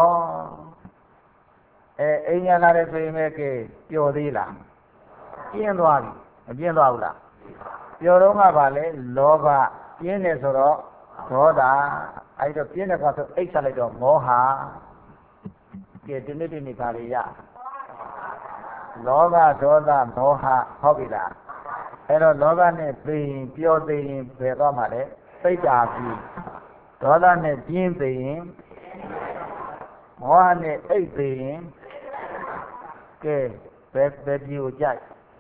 အဲအိမ်ညာလာတဲ့ဆိုရင်ပဲကဲပျော်သေးလားပြင်းသွားပြီမပြင်းသွားဘူးလားပျော်တော့ကပါလေလောဘပြင်းတယ်ဆိုတော့ဒေါသအဲ့တော့ပြင်းတဲ့ခါဆိုအိတ်ဆက်လိုက်တော့မောဟကဲဒီနေ့ဒီနေ့ပါလေရလောဘဒေါသမောဟဟုတ်ပြီလားအဲ့တော့လောဘနဲ့သိရင်ပျော်သိရင်ဘယ်သွားမှာလဲစိတ်ဓာတ်ပြီးဒေါသနဲ့ပြင်းသိရင်မောဟနဲ့အိတ်သိရင်ကဲဘယ်ဘယ်ပြည်ကိုကြိုက်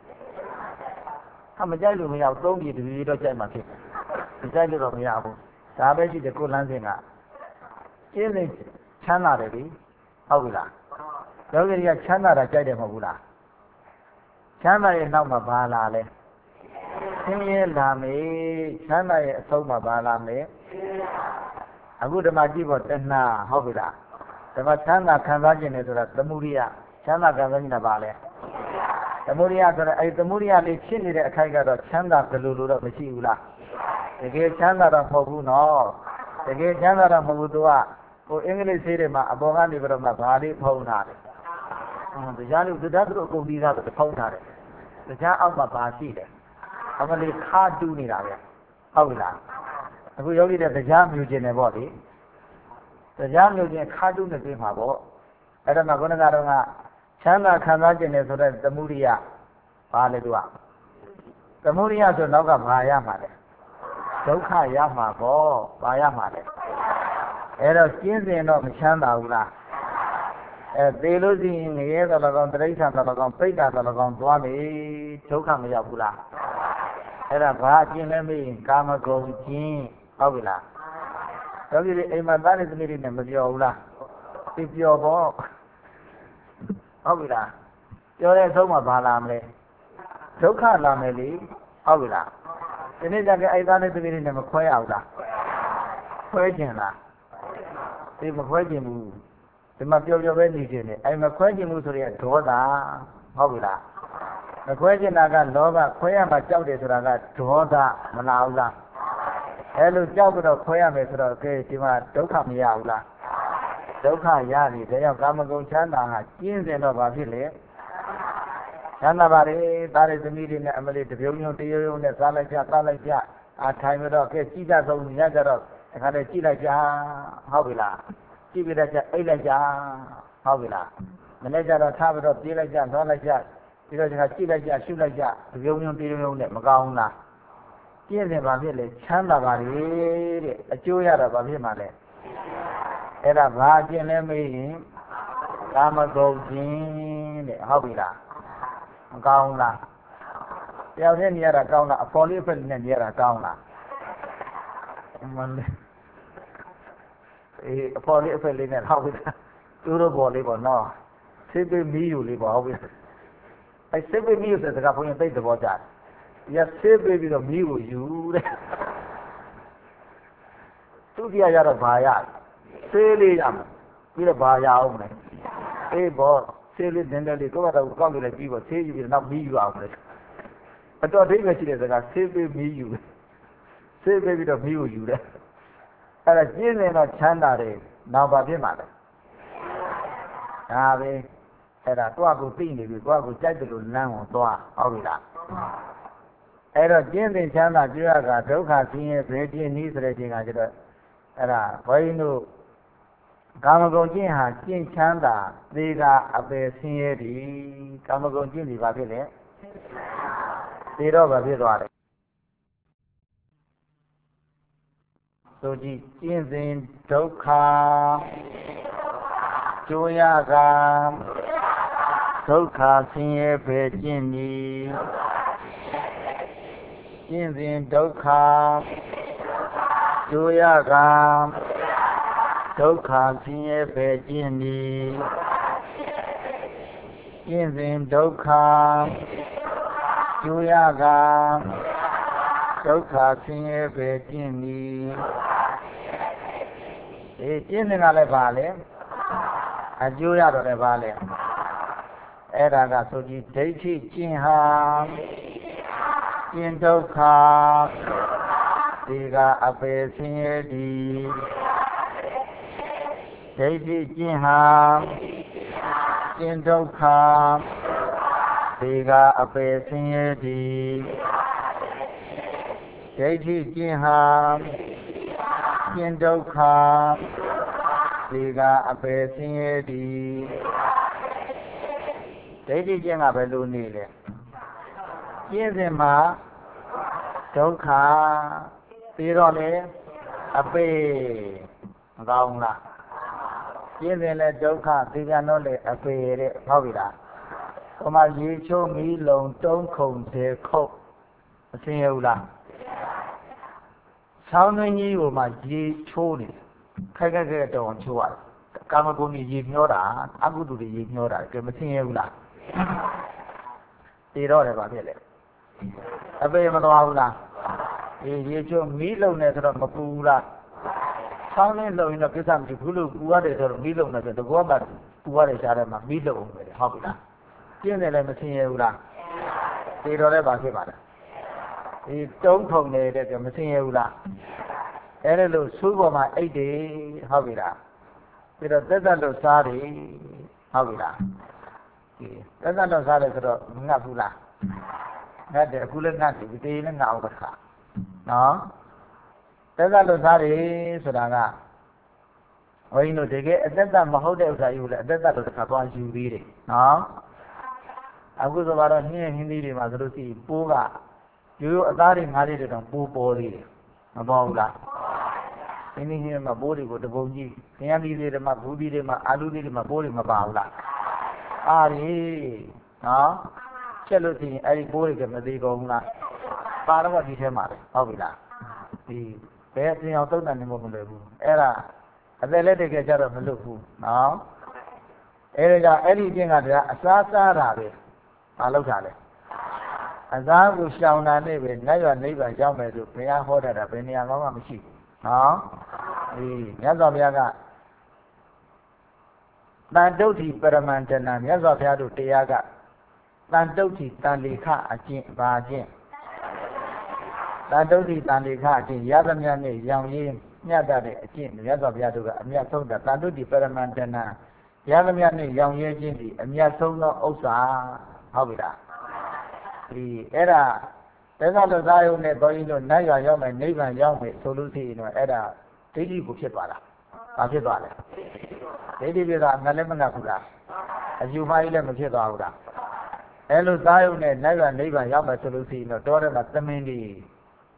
ဟာမကြိုက်လို့မရဘူးသုံးပြည်တပြည်တော့ကြိုက်မှာဖြစ်မကြိုက်လို့တော့မရဘူးဒါပဲရှိတယ်ကိုလန်းစင်ကကျင်းနေချမ်းသာတယ်လေဟုတ်ပြီလားယောဂီတွေကချမ်းသာတာကြိုက်တယ်မဟုတ်ဘူးလားချမ်းသာရဲ့နောက်မှာဘာလာလဲဆင်းရဲလာမေးချမ်းသာရဲ့အဆုံးမှာဘာလာမေးအခုဓမ္မကြည့်ဖို့တဏှာဟုတ်ပြီလားဓမ္မချမ်းသာခံစားခြင်းနဲ့ဆိုတာသမုဒိယချမ်းသာခံစားခြင်းနဲ့ပါလဲသမုဒိယဆိုတော့အဲဒီသမုဒိယလေးဖြစ်နေတဲ့အခိုက်ကတော့ချမ်းသာဘယ်လိုလိုတော့မရှိဘူးလားတကယ်ချမ်းသာတော့မဟုတ်ဘူးနော်တကယ်ချမ်းသာတော့မဟုတ်ဘူးသူကဟိုအင်္ဂလိပ်ဆေးတွေမှာအပေါ်ကနေပြီးတော့မှဘာလေးဖုံးထားတယ်ဟွန်းတရားလို့တရားသူတို့အကုန်ပြီးသားဆိုဖုံးထားတယ်တရားအောက်မှာဘာရှိတယ်အမလေးခါတူးနေတာပဲဟုတ်ပြီလားအခုယောဂီတဲ့တရားမြူခြင်းတယ်ပေါ့လေတရားမြူခြင်းခါတူးနေပြီမှာပေါ့အဲ့ဒါမှခုနကတော့ကချမ်းသာခံစားခြင်းနဲ့ဆိုတဲ့သမုဒိယဘာလဲသူကသမုဒိယဆိုနောက်ကဘာရမှာလဲဒုက္ခရမှာပေါ့ဘာရမှာလဲအဲ့တော့ကျင်းစင်တော့မချမ်းသာဘူးလားအဲသေလို့ရှိရင်ငရဲတော်တော်ကောင်းတိရစ္ဆာန်တော်တော်ကောင်းပိဋ္ဌာတော်တော်ကောင်းသွားပြီဒုက္ခမရောက်ဘူးလားအဲ့ဒါဘာအကျင့်လဲမေးရင်ကာမဂုဏ်ကျင့်ဟုတ်ပြီလားယောဂီတွေအိမ်မှာသားနေသမီးတွေနဲ့မပြောဘူးလားသိပြောပေါ့ဟုတ်ပြီလားပြောတဲ့အဆုံးမှာဘာလာမလဲဒုက္ခလာမယ်လေဟုတ်ပြီလားဒီနေ့ကျကအိမ်သားနေသမီးတွေနဲ့မခွဲရဘူးလားခွဲခြင်းလားဒီမခွဲခြင်းဘူးဒီမှာပြောပြောပဲနေခြင်းနဲ့အဲ့မခွဲခြင်းဘူးဆိုရင်ဒေါသဟုတ်ပြီလားမခွဲခြင်းတာကလောဘခွဲရမှာကြောက်တယ်ဆိုတာကဒေါသမလာဘူးလားအဲ့လိုကြောက်ပြီးတော့ခွဲရမယ်ဆိုတော့ကဲဒီမှာဒုက္ခမရဘူးလားဒုက္ခရပြီဒါကြောင့်ကာမဂုဏ်ချမ်းသာဟာကျင်းစင်တော့ဘာဖြစ်လဲချမ်းသာပါလေသားရသမီးတွေနဲ့အမလေးတပြုံပြုံတရုံရုံနဲ့စားလိုက်ကြစားလိုက်ကြအာထိုင်ပြီးတော့ကဲကြည့်ကြဆုံးညကြတော့ဒီခါလေးကြည့်လိုက်ကြဟုတ်ပြီလားကြည့်ပြီးတော့အိတ်လိုက်ကြဟုတ်ပြီလားမနေ့ကျတော့ထားပြီးတော့ပြေးလိုက်ကြသွားလိုက်ကြပြီးတော့ဒီခါကြည့်လိုက်ကြရှုလိုက်ကြတပြုံပြုံတရုံရုံနဲ့မကောင်းဘူးလားကျင့်စဉ်ဘာဖြစ်လဲချမ်းသာပါလေတဲ့အကျိုးရတာဘာဖြစ်မှလဲအဲ့ဒါဘာကျင့်လဲမေးရင်ကာမဂုဏ်ကျင့်တဲ့ဟုတ်ပြီလားမကောင်းလားတယောက်တည်းနေရတာကောင်းလားအဖော်လေးအဖက်နဲ့နေရတာကောင်းလားမလေးအေးအဖော်လေးအဖက်လေးနဲ့ဟုတ်ပြီလားသူတို့ပေါ်လေးပေါ့နော်စိတ်ပိမီးယူလေးပေါ့ဟုတ်ပြီအဲစိတ်ပိမီးယူတဲ့စကားဘုန်းကြီးသိတဲ့ဘောကြတယ်ရဆေးပေးပြီးတော့မီးကိုယူတဲ့သူတရားရတော့ဘာရဆေးလေးရမယ်ပြီးတော့ဘာရအောင်လဲအေးဘောဆေးလေးတင်တယ်လေးကိုကတော့ကောက်လို့လည်းပြီးပေါ့ဆေးယူပြီးတော့နောက်မီးယူအောင်လေအတော်ဒိဋ္ဌိရှိတဲ့စကားဆေးပေးမီးယူဆေးပေးပြီးတော့မီးကိုယူတယ်အဲ့ဒါကျင်းနေတော့ချမ်းသာတယ်နောက်ဘာဖြစ်မှာလဲဒါပဲအဲ့ဒါတွားကိုသိနေပြီတွားကိုကြိုက်တယ်လို့လမ်းကိုသွားဟုတ်ပြီလားအဲ့တော့ကျင့်သိချမ်းသာကြွရကဒုက္ခဆင်းရဲဘယ်ကျင့်နည်းဆိုတဲ့ချိန်ကကျတော့အဲ့ဒါဘုန်းကြီးတို့ကာမဂုဏ်ကျင့်ဟာကျင့်ချမ်းသာသေတာအပယ်ဆင်းရဲသည်ကာမဂုဏ်ကျင့်ဒီဘာဖြစ်လဲသေတော့ဘာဖြစ်သွားလဲဆိုကြည့်ကျင့်စဉ်ဒုက္ခကြွရကဒုက္ခဆင်းရဲဘယ်ကျင့်နည်းကျင့်စဉ်ဒုက္ခကြိုးရကဒုက္ခဆင်းရဲပဲကျင့်သည်ကျင့်စဉ်ဒုက္ခကြိုးရကဒုက္ခဆင်းရဲပဲကျင့်သည်ဒီကျင့်စဉ်ကလည်းပါလေအကျိုးရတော့လည်းပါလေအဲ့ဒါကဆိုကြည့်ဒိဋ္ဌိကျင့်ဟာကျင့်ဒုက္ခဒီကအပေဆင်းရဲသည်ဒိဋ္ဌိကျင့်ဟာကျင့်ဒုက္ခဒီကအပေဆင်းရဲသည်ဒိဋ္ဌိကျင့်ဟာကျင့်ဒုက္ခဒီကအပေဆင်းရဲသည်ဒိဋ္ဌိကျင့်ကဘယ်လိုနေလဲကျင့်စဉ်မှာဒုက္ခပြီးတော့လေအပေမကောင်းလားကျင့်စဉ်လည်းဒုက္ခပြီးကြတော့လေအပေတဲ့ဟုတ်ပြီလားဟိုမှာရေချိုးမီးလုံးတုံးခုံသေးခုတ်မသိရဘူးလားဆောင်းနှင်းကြီးဟိုမှာရေချိုးနေခိုက်ခိုက်ခိုက်တောင်ချိုးရတယ်ကာမဂုဏ်ကြီးရေမျောတာအကုသိုလ်တွေရေမျောတာကဲမသိရဘူးလားပြီးတော့လည်းဗာဖြစ်လေအပေမတော်ဘူးလားဒီရေချိုးမီးလုံးနေဆိုတော့မပူဘူးလားဆောင်းနေလုံးရင်တော့ကိစ္စမရှိဘူးလို့ပူရတယ်ဆိုတော့မီးလုံးနေဆိုတော့ကောမှပူရတဲ့ရှားထဲမှာမီးလုံးပဲဟုတ်ပြီလားကျင်းတယ်လည်းမသိရဘူးလားဒီတော့လည်းဘာဖြစ်ပါလဲဒီတုံးထုံနေတဲ့ကမသိရဘူးလားအဲ့ဒါလို့ဆိုးပေါ်မှာအိတ်တယ်ဟုတ်ပြီလားပြီးတော့သက်သက်လို့စားတယ်ဟုတ်ပြီလားဒီသက်သက်လို့စားတယ်ဆိုတော့ငတ်ဘူးလားငတ်တယ်အခုလည်းငတ်တယ်ဒီတေးလည်းငတ်အောင်တစ်ခါနော်သက်သက်လို့စားတယ်ဆိုတာကဘုန်းကြီးတို့တကယ်အသက်သက်မဟုတ်တဲ့ဥစ္စာကြီးကိုလည်းအသက်သက်လို့တစ်ခါသွားယူသေးတယ်နော်အခုဆိုတော့နှင်းဟင်းသီးတွေမှာဆိုလို့ရှိရင်ပိုးကရိုးရိုးအသားတွေငါးတွေတောင်ပိုးပေါ်သေးတယ်မပေါ်ဘူးလားဟင်းသီးဟင်းမှာပိုးတွေကိုတပုံကြီးခရမ်းသီးတွေမှာဘူးသီးတွေမှာအာလူသီးတွေမှာပိုးတွေမပါဘူးလားအားရီနော်ချက်လို့ရှိရင်အဲ့ဒီပိုးတွေကမသေးကုန်ဘူးလားပါတော့ဒီထဲမှာပဲဟုတ်ပြီလားဒီဘယ်အပြင်အောင်သုံးတယ်နေမမလွယ်ဘူးအဲ့ဒါအသက်လက်တကယ်ကြတော့မလွတ်ဘူးနော်အဲ့ဒါကြောင့်အဲ့ဒီအပြင်ကတည်းကအစားစားတာပဲမလုပ်တာလေအစားကိုရှောင်တာနဲ့ပဲနတ်ရွာနိဗ္ဗာန်ရောက်မယ်လို့ဘုရားဟောတာဘယ်နေရာမှမရှိဘူးနော်ဒီမြတ်စွာဘုရားကတန်တုဋ္ဌိပရမန္တနာမြတ်စွာဘုရားတို့တရားကတန်တုဋ္ဌိတန်လေခအကျင့်ပါကျင့်တန်တုဋ္ဌိတန်လေခအကျင့်ရသမျှနဲ့ရောင်ရင်းမြတ်တဲ့အကျင့်မြတ်စွာဘုရားတို့ကအမြတ်ဆုံးတာတန်တုဋ္ဌိပရမန္တနာရသမျှနဲ့ရောင်ရင်းခြင်းဒီအမြတ်ဆုံးသောဥစ္စာဟုတ်ပြီလားဒီအဲ့ဒါသက်သာလို့သာယုံနဲ့ဘုန်းကြီးတို့နတ်ရွာရောက်မယ်နိဗ္ဗာန်ရောက်မယ်ဆိုလို့ရှိရင်တော့အဲ့ဒါဒိဋ္ဌိကိုဖြစ်သွားတာဘာဖြစ်သွားလဲဒိဋ္ဌိဖြစ်တာငါလည်းမငတ်ဘူးလားအယူမှားကြီးလည်းမဖြစ်သွားဘူးလားအဲ့လိုသာယုံနဲ့နတ်ရွာနိဗ္ဗာန်ရောက်မယ်ဆိုလို့ရှိရင်တော့တောထဲမှာသမင်းကြီး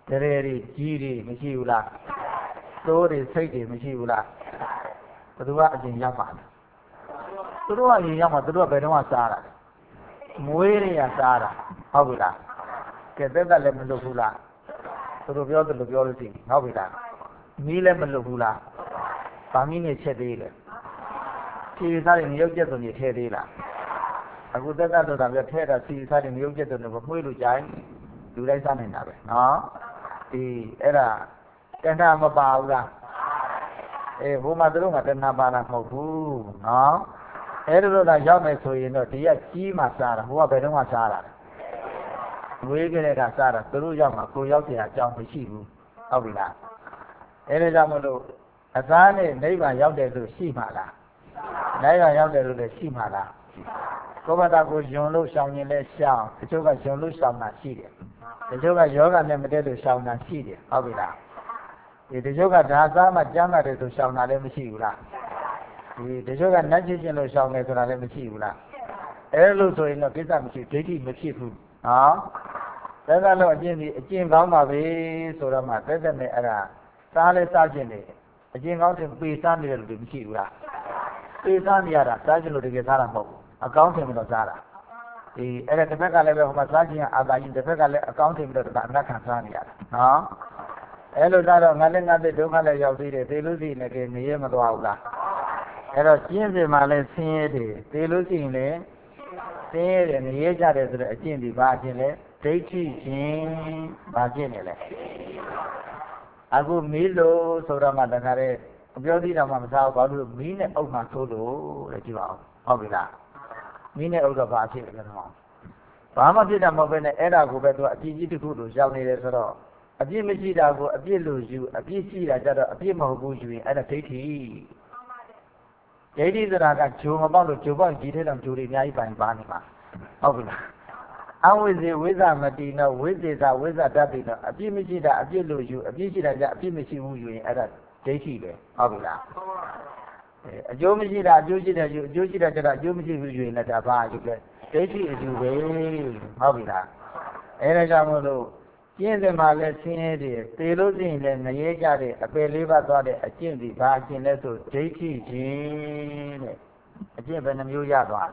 တရေတွေကြီးတွေမရှိဘူးလားသိုးတွေစိတ်တွေမရှိဘူးလားဘသူကအရင်ရောက်ပါလဲသူတို့ကအရင်ရောက်မှသူတို့ကဘယ်တော့မှစားတာမွေးတွေကစားတာဟုတ်ပြီလားကဲသက်သက်လည်းမလွတ်ဘူးလားသူတို့ပြောတယ်လို့ပြောလို့ရှိရင်ဟုတ်ပြီလားမီးလည်းမလွတ်ဘူးလားဗာမီးနဲ့ချက်သေးလေဖြေစားတယ်ငရုတ်ကျက်စုံကြီးထဲသေးလားအခုသက်သက်တော့ဒါပြထဲတာစီစားတယ်ငရုတ်ကျက်စုံတွေမွေးလို့ကြိုင်းလူတိုင်းစားနေတာပဲနော်ဒီအဲ့ဒါတဏှာမပါဘူးလားအေးဘုမတို့ကတဏှာပါတာမဟုတ်ဘူးနော်အဲ့ဒါလို့သာရောက်မယ်ဆိုရင်တော့ဒီကကြီးမှစားတာဟိုကဘယ်တော့မှစားတာဝေးကြတဲ့ကစားတာသူတို့ရောက်မှကိုရောက်တဲ့အကြောင်းမရှိဘူးဟုတ်ပြီလားအဲ့ဒါကြောင့်မလို့အသားနဲ့နိဗ္ဗာန်ရောက်တယ်လို့ရှိမှလားနိဗ္ဗာန်ရောက်တယ်လို့လည်းရှိမှလားကိုယ်ဘာသာကိုယွန်လို့ရှောင်ရင်လည်းရှောင်တချို့ကယွန်လို့ရှောင်တာရှိတယ်တချို့ကယောဂနဲ့မတည့်လို့ရှောင်တာရှိတယ်ဟုတ်ပြီလားဒီတချို့ကဓာစားမှကျမ်းမာတယ်ဆိုရှောင်တာလည်းမရှိဘူးလားဒီတချို့ကနတ်ချင်းချင်းလို့ရှောင်တယ်ဆိုတာလည်းမရှိဘူးလားအဲ့လိုဆိုရင်တော့ကိစ္စမရှိဒိဋ္ဌိမဖြစ်ဘူးနော်သက်သက်လို့အကျင့်ဒီအကျင့်ကောင်းပါပဲဆိုတော့မှသက်သက်နဲ့အဲ့ဒါစားလဲစားခြင်းနေအကျင့်ကောင်းတဲ့ပေစားနေတယ်လို့မရှိဘူးလားပေစားနေရတာစားခြင်းလို့တကယ်စားတာမဟုတ်ဘူးအကောင်းထင်ပြီးတော့စားတာဒီအဲ့ဒါတစ်ဖက်ကလည်းပဲဟိုမှာစားခြင်းအာသာရင်တစ်ဖက်ကလည်းအကောင်းထင်ပြီးတော့အနတ်ခံစားနေရတာနော်အဲ့လိုစားတော့ငါလည်းငါတဲ့ဒုက္ခလည်းရောက်သေးတယ်သေလို့ရှိရင်လည်းငရဲမသွားဘူးလားအဲ့တော့ကျင့်စဉ်မှာလည်းဆင်းရဲတယ်သေလို့ရှိရင်လည်းဆင်းရဲတယ်ငရဲကြတယ်ဆိုတော့အကျင့်ဒီဘာအကျင့်လဲဒိဋ္ဌိခြင်းဘာကျင့်နေလဲအခုမီးလို့ဆိုတော့မှတခါတည်းအပြောသေးတာမှမစားဘူးဘာလို့မီးနဲ့အုပ်မှသိုးလို့တဲ့ကြည့်ပါဦးဟုတ်ပြီလားမီးနဲ့အုပ်တော့ဘာဖြစ်လဲတော့ဘာမှဖြစ်တာမဟုတ်ဘဲနဲ့အဲ့ဒါကိုပဲသူကအကြည့်ကြီးတစ်ခုလိုရောက်နေတယ်ဆိုတော့အပြစ်မရှိတာကိုအပြစ်လို့ယူအပြစ်ရှိတာကြတော့အပြစ်မဟုတ်ဘူးယူရင်အဲ့ဒါဒိဋ္ဌိဒိဋ္ဌိဆိုတာကဂျိုမပေါက်လို့ဂျိုပေါက်ကြီးထဲတော့ဂျိုတွေအများကြီးပိုင်ပါနေမှာဟုတ်ပြီလားအဝိဇ္ဇေဝိဇ္ဇမတိနောဝိဇ္ဇေသာဝိဇ္ဇတတိနောအပြစ်မရှိတာအပြစ်လို့ယူအပြစ်ရှိတာကြအပြစ်မရှိဘူးယူရင်အဲ့ဒါဒိဋ္ဌိပဲဟုတ်ပြီလားအကျိုးမရှိတာအကျိုးရှိတယ်ယူအကျိုးရှိတာကြတော့အကျိုးမရှိဘူးယူရင်လည်းဒါဘာယူလဲဒိဋ္ဌိအကျိုးပဲဟုတ်ပြီလားအဲ့ဒါကြောင့်မို့လို့ကျင့်တယ်မှာလည်းဆင်းရဲတယ်သေလို့ရှိရင်လည်းငရဲကြတဲ့အပယ်လေးပါးသွားတဲ့အကျင့်ဒီဘာအကျင့်လဲဆိုဒိဋ္ဌိခြင်းတဲ့အကျင့်ဘယ်နှမျိုးရသွား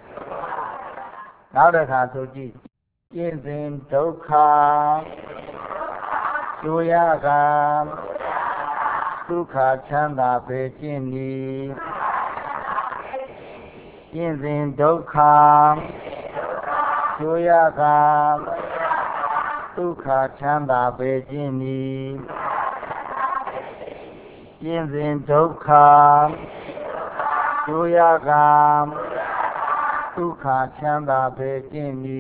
နောက်တစ်ခါဆိုကြည့်ကျင့်စဉ်ဒုက္ခကျိုးရကဒုက္ခချမ်းသာပဲကျင့်ဤကျင့်စဉ်ဒုက္ခကျိုးရကဒုက္ခချမ်းသာပဲခြင်းဤကျင့်စဉ်ဒုက္ခကျိုးရကဒုက္ခချမ်းသာပဲခြင်းဤ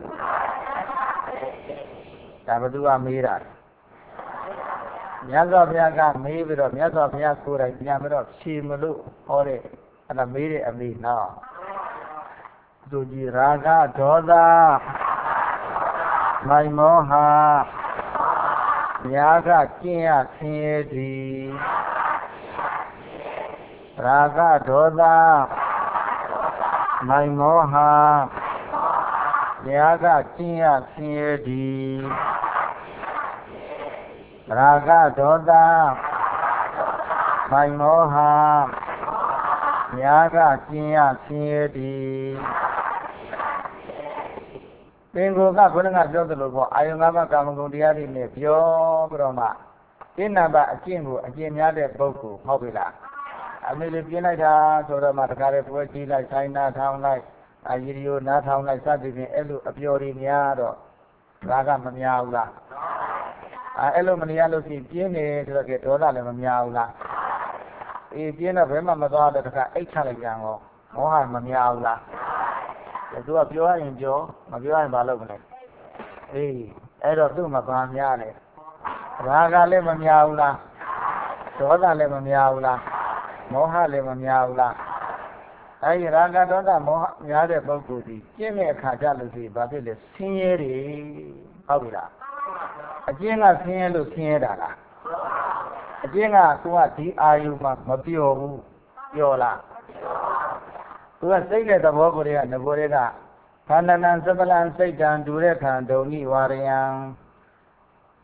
ဒါဘသူကမေးတာမြတ်စွာဘုရားကမေးပြီးတော့မြတ်စွာဘုရားကိုယ်တိုင်ပြန်ပြီးတော့ဖြေမလို့ဟောတဲ့အဲ့ဒါမေးတဲ့အမေနော်သူကြီးရာဂဒေါသမိုင်မောဟများကကျင့်ရဆင်းရဲသည်ရာဂဒေါသမိုင်မောဟများကကျင့်ရဆင်းရဲသည်ရာဂဒေါသမိုင်မောဟများကကျင့်ရဆင်းရဲသည်ပင်ကိုကခုနကပြောသလိုပေါ့အာယုံ၅ပါးကာမဂုဏ်တရားတွေနဲ့ပြောပြီးတော့မှတိဏ္ဍဘအကျင့်ကိုအကျင့်များတဲ့ပုဂ္ဂိုလ်ဟုတ်ပြီလားအမေလေးပြင်းလိုက်တာဆိုတော့မှတခါတည်းပွဲကြည့်လိုက်ဆိုင်နာထောင်းလိုက်အရီရီယိုနားထောင်းလိုက်စသဖြင့်အဲ့လိုအပျော်တွေများတော့ဒါကမများဘူးလားအဲအဲ့လိုမနေရလို့ရှိရင်ပြင်းနေဆိုတော့ကဒေါသလည်းမများဘူးလားအေးပြင်းတော့ဘယ်မှမသွားတော့တခါအိတ်ချလိုက်ပြန်ရောမောဟမများဘူးလားသူကပြောရရင်ပြောမပြောရင်ဘာလုပ်မလဲအေးအဲ့တော့သူ့မှာဘာများလဲရာဂလည်းမများဘူးလားဒေါသလည်းမများဘူးလားမောဟလည်းမများဘူးလားအဲဒီရာဂဒေါသမောဟများတဲ့ပုဂ္ဂိုလ်ဒီကျင့်တဲ့အခါကျလို့ရှိရင်ဘာဖြစ်လဲဆင်းရဲတယ်ဟုတ်ပြီလားအကျင့်ကဆင်းရဲလို့ဆင်းရဲတာလားအကျင့်ကသူကဒီအာယုမှာမပျော်ဘူးပျော်လားသူကစိတ်တဲ့သဘောကိုယ်တွေကငကိုယ်တွေကခန္ဓာနံသပ္ပလံစိတ်တံဒုရခံဒုံဤဝါရယံ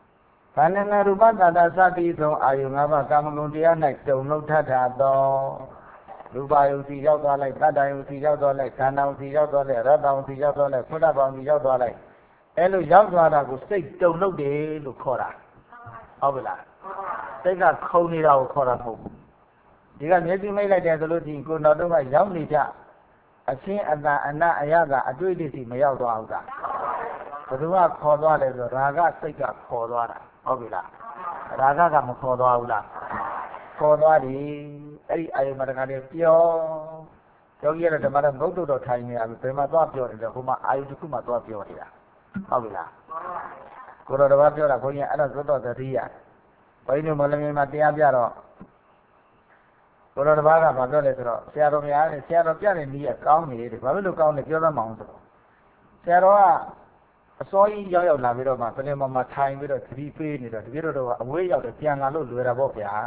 ဘာနနာရူပတတသတိသောအာယုငါးပါးကာမဂုဏ်တရား၌တုံလုံးထထသောရူပယုံစီရောက်သွားလိုက်တတ္တယုံစီရောက်သွားလိုက်ခန္ဓာယုံစီရောက်သွားလိုက်ရတ္တယုံစီရောက်သွားလိုက်ဖုဒ္ဓဘောင်စီရောက်သွားလိုက်အဲလိုရောက်သွားတာကိုစိတ်တုံလုံးတယ်လို့ခေါ်တာဟုတ်ပြီလားစိတ်ကခုံနေတာကိုခေါ်တာမဟုတ်ဘူးဒီကမျက်စိမိတ်လိုက်တယ်ဆိုလို့ဒီကိုနောက်တော့ကရောက်နေကြအချင်းအတန်အနတ်အရသာအတွေ့အထိမရောက်သွားဘူးလားဘယ်သူကခေါ်သွားလဲဆိုရာဂစိတ်ကခေါ်သွားတာဟုတ်ပြီလားရာဂကမခေါ်သွားဘူးလားခေါ်သွားတယ်အဲ့ဒီအာယုမတကလေးပြောယောဂီရတဲ့ဓမ္မတော့ငုတ်တုတ်တော့ထိုင်နေရပြီဘယ်မှာသွားပြောတယ်လဲဟိုမှာအာယုတစ်ခုမှသွားပြောနေတာဟုတ်ပြီလားကိုတော်တော်ပြောတာဘုန်းကြီးအဲ့ဒါသုတ္တသတိရဘုန်းကြီးတို့မလမြင်မှာတရားပြတော့ကိုတော်တစ်ပါးကဘာပြောလဲဆိုတော့ဆရာတော်များနဲ့ဆရာတော်ပြတဲ့နည်းကကောင်းနေတယ်ဘာဖြစ်လို့ကောင်းလဲပြောသမ်းမအောင်ဆိုတော့ဆရာတော်ကအစောကြီးရောက်ရောက်လာပြီးတော့မှပလင်ပေါ်မှာထိုင်ပြီးတော့သတိပေးနေတော့တပည့်တော်ကအဝေးရောက်တယ်ပြန်လာလို့လွယ်တာပေါ့ဗျာ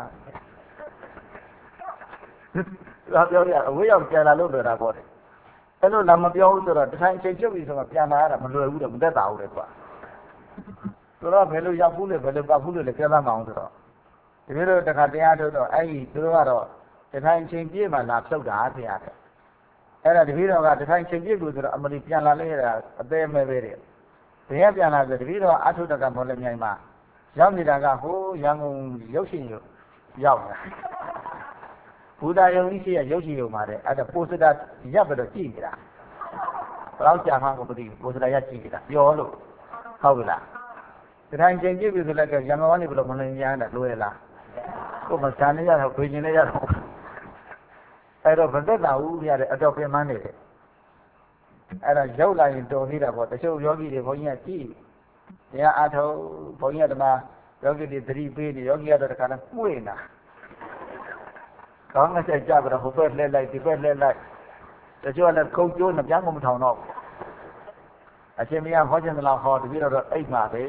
ဒါပြောရအဝေးရောက်ပြန်လာလို့လွယ်တာပေါ့တယ်အဲ့လိုလာမပြောဘူးဆိုတော့တထိုင်ချိန်ချုပ်ပြီဆိုတော့ပြန်လာရတာမလွယ်ဘူးတော့မသက်သာဘူးလေကွာဆိုတော့ဘယ်လိုရောက်ဘူးလဲဘယ်လိုပတ်ဘူးလဲပြောသမ်းမအောင်ဆိုတော့တပည့်တော်တခါတရားထုတ်တော့အဲ့ဒီသူတို့ကတော့တထိုင်ချိန်ပြည့်မှလာဖြုတ်တာဆရာတဲ့အဲ့ဒါတပည့်တော်ကတထိုင်ချိန်ပြည့်လို့ဆိုတော့အမလီပြန်လာလို့ရတာအသေးမဲ့ပဲတဲ့ဘယ်ကပြန်လာဆိုတပည့်တော်အထုတကမော်လမြိုင်မှာရောက်နေတာကဟိုးရန်ကုန်ရုပ်ရှင်ရုပ်ရောက်နေတာဘုရားယုံကြီးရှိရရုပ်ရှင်ရုံမှာတဲ့အဲ့ဒါပိုစတာရပ်ပြီးတော့ကြည့်နေတာဘယ်တော့ကြာမှကိုမသိဘူးပိုစတာရပ်ကြည့်နေတာပြောလို့ဟုတ်ပြီလားတထိုင်ချိန်ပြည့်ပြီဆိုလည်းရန်ကုန်ကနေဘယ်လိုမလမြိုင်တာလွယ်လားကိုမစားနေရတော့ခွေကျင်နေရတော့အဲ့တော့မသက်သာဘူးရတဲ့အတော်ပြင်ပန်းနေတယ်အဲ့ဒါရောက်လာရင်တော်သေးတာပေါ့တချို့ယောဂီတွေဘုန်းကြီးကကြည့်တရားအထုံးဘုန်းကြီးကဓမ္မယောဂီတွေသတိပေးနေယောဂီကတော့တခါတော့မှု့နေတာကောင်းတဲ့ကြကြပြီးတော့ဟိုဘက်လှည့်လိုက်ဒီဘက်လှည့်လိုက်တချို့ကလည်းခုံကျိုးနဲ့ပြန်ကုန်မထောင်တော့အရှင်မင်းဟောခြင်းသလားဟောတပည့်တော်အိတ်မှာပဲ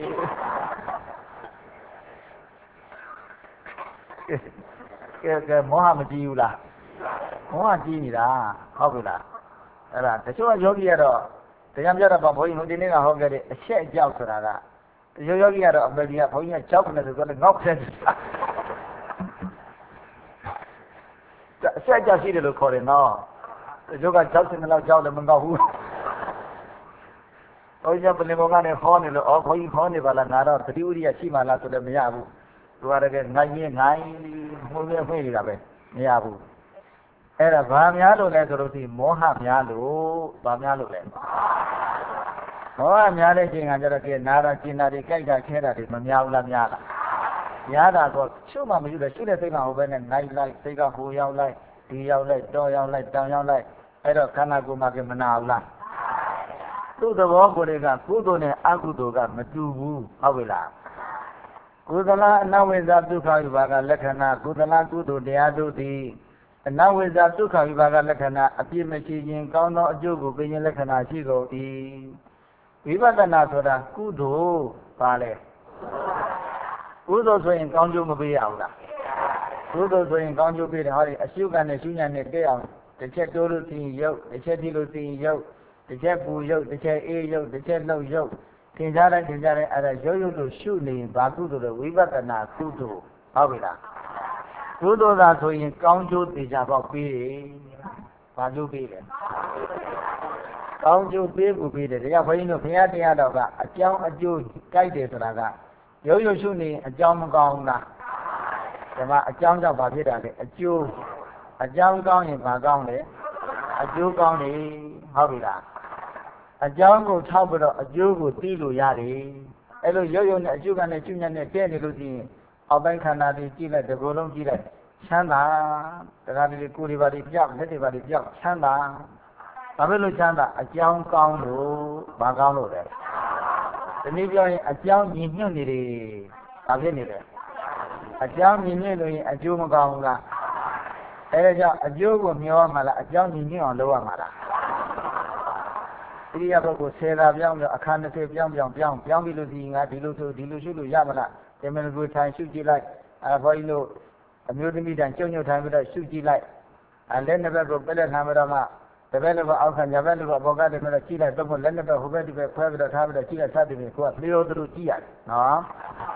ကဲကဲမောဟမကြည့်ဘူးလားမောဟကြည့်နေတာဟုတ်ပြီလားအဲ့ဒါတချို့ကယောဂီကတော့တရားပြတော့ဘုန်းကြီးဟိုဒီနေ့ကဟောခဲ့တဲ့အချက်အကြောက်ဆိုတာကတချို့ယောဂီကတော့အမေကြီးကဘုန်းကြီးကကြောက်နေတယ်ဆိုတော့ငေါက်ခဲ့တယ်အချက်အကြောက်ရှိတယ်လို့ခေါ်တယ်နော်တချို့ကကြောက်စင်တော့ကြောက်တယ်မငေါက်ဘူးဘုန်းကြီးကပလင်ပေါ်ကနေဟောနေလို့အော်ဘုန်းကြီးဟောနေပါလားငါတော့သတိဝိရိယရှိမှလားဆိုလည်းမရဘူးသူကတကယ်ငိုင်းရင်ငိုင်းမှုပဲဖွင့်နေတာပဲမရဘူးအဲ့ဒါဘာများလို့လဲဆိုလို့ဒီမောဟများလို့ဘာများလို့လဲမောဟများတဲ့ချိန်ကကျတော့ကဲနာတာကျင်တာတွေကြိုက်တာခဲတာတွေမများဘူးလားများလားများတာတော့ရှုမှမယူတယ်ရှုတဲ့စိတ်ကဟိုဘက်နဲ့ငိုင်းလိုက်စိတ်ကဟိုရောက်လိုက်ဒီရောက်လိုက်တောရောက်လိုက်တောင်ရောက်လိုက်အဲ့တော့ခန္ဓာကိုယ်မှာကမနာဘူးလားသူ့သဘောကိုယ်တွေကကုသိုလ်နဲ့အကုသိုလ်ကမတူဘူးဟုတ်ပြီလားကုသလအနဝိဇ္ဇဒုက္ခဝိပါကလက္ခဏာကုသလကုသိုလ်တရားတို့သည်အနဝိဇ္ဇဒုက္ခဝိပါကလက္ခဏာအပြည့်မရှိခြင်းကောင်းသောအကျိုးကိုပေးခြင်းလက္ခဏာရှိကုန်၏ဝိပဿနာဆိုတာကုသိုလ်ပါလေကုသိုလ်ဆိုရင်ကောင်းကျိုးမပေးရဘူးလားကုသိုလ်ဆိုရင်ကောင်းကျိုးပေးတယ်ဟောဒီအရှုခံနဲ့ရှုညံ့နဲ့တဲ့အောင်တစ်ချက်တိုးလို့သိရင်ရုပ်တစ်ချက်ထိလို့သိရင်ရုပ်တစ်ချက်ပူရုပ်တစ်ချက်အေးရုပ်တစ်ချက်လှုပ်ရုပ်သင်ကြားတိုင်းသင်ကြားတိုင်းအဲ့ဒါရုပ်ရုပ်လို့ရှုနေရင်ဘာကုသိုလ်လဲဝိပဿနာကုသိုလ်ဟုတ်ပြီလားကုသိုလ်သာဆိုရင်ကောင်းကျိုးသိကြပေါ့ပေးတယ်ဘာကျိုးပေးလဲကောင်းကျိုးပေးဖို့ပေးတယ်ဒါကြောင့်ဘုန်းကြီးတို့ဘုရားတရားတော်ကအကြောင်းအကျိုးကြိုက်တယ်ဆိုတာကရုပ်ရုပ်ရှုနေအကြောင်းမကောင်းဘူးလားဒါမှအကြောင်းကြောင့်ဘာဖြစ်တာလဲအကျိုးအကြောင်းကောင်းရင်ဘာကောင်းလဲအကျိုးကောင်းတယ်ဟုတ်ပြီလားအကြောင်းကိုထောက်ပြီးတော့အကျိုးကိုသိလို့ရတယ်အဲ့လိုရုပ်ရုပ်နဲ့အကျိုးကနဲ့ရှုညံ့နဲ့တဲ့နေလို့ရှိရင်အောက်ပိုင်းခန္ဓာတွေကြည့်လိုက်ဒီကိုယ်လုံးကြည့်လိုက်ချမ်းသာတရားတွေကိုယ်တွေပါတွေပြောက်လက်တွေပါတွေပြောက်ချမ်းသာဘာဖြစ်လို့ချမ်းသာအကြောင်းကောင်းလို့ဘာကောင်းလို့လဲဒီနည်းပြောရင်အကြောင်းညီညွတ်နေတယ်ဘာဖြစ်နေလဲအကြောင်းညီညွတ်လို့ရင်အကျိုးမကောင်းဘူးလားအဲဒါကြောင့်အကျိုးကိုမျှောရမှာလားအကြောင်းညီညွတ်အောင်လုပ်ရမှာလားဣရိယာပုဂ္ဂိုလ်ဆယ်သာပြောင်းပြောင်းအခါနှစ်ဆယ်ပြောင်းပြောင်းပြောင်းပြောင်းပြီးလို့ဒီငါဒီလိုဆိုဒီလိုရှုလို့ရမလားတမန်ကိုထိုင်ရှုကြည့်လိုက်အဲဘုန်းကြီးတို့အမျိုးသမီးတန်ကျုံညွတ်ထိုင်ပြီးတော့ရှုကြည့်လိုက်အဲလက်နှစ်ဘက်ကိုပက်လက်ထားပြီးတော့မှတပည့်လည်းအောက်ခံညာဘက်လည်းဘောကတည်းကကြည့်လိုက်တော့လက်နှစ်ဘက်ဟိုဘက်ဒီဘက်ခွဲပြီးတော့ထားပြီးတော့ကြည့်လိုက်စသည်ဖြင့်ကိုကလျော်သလိုကြည့်ရတယ်နော်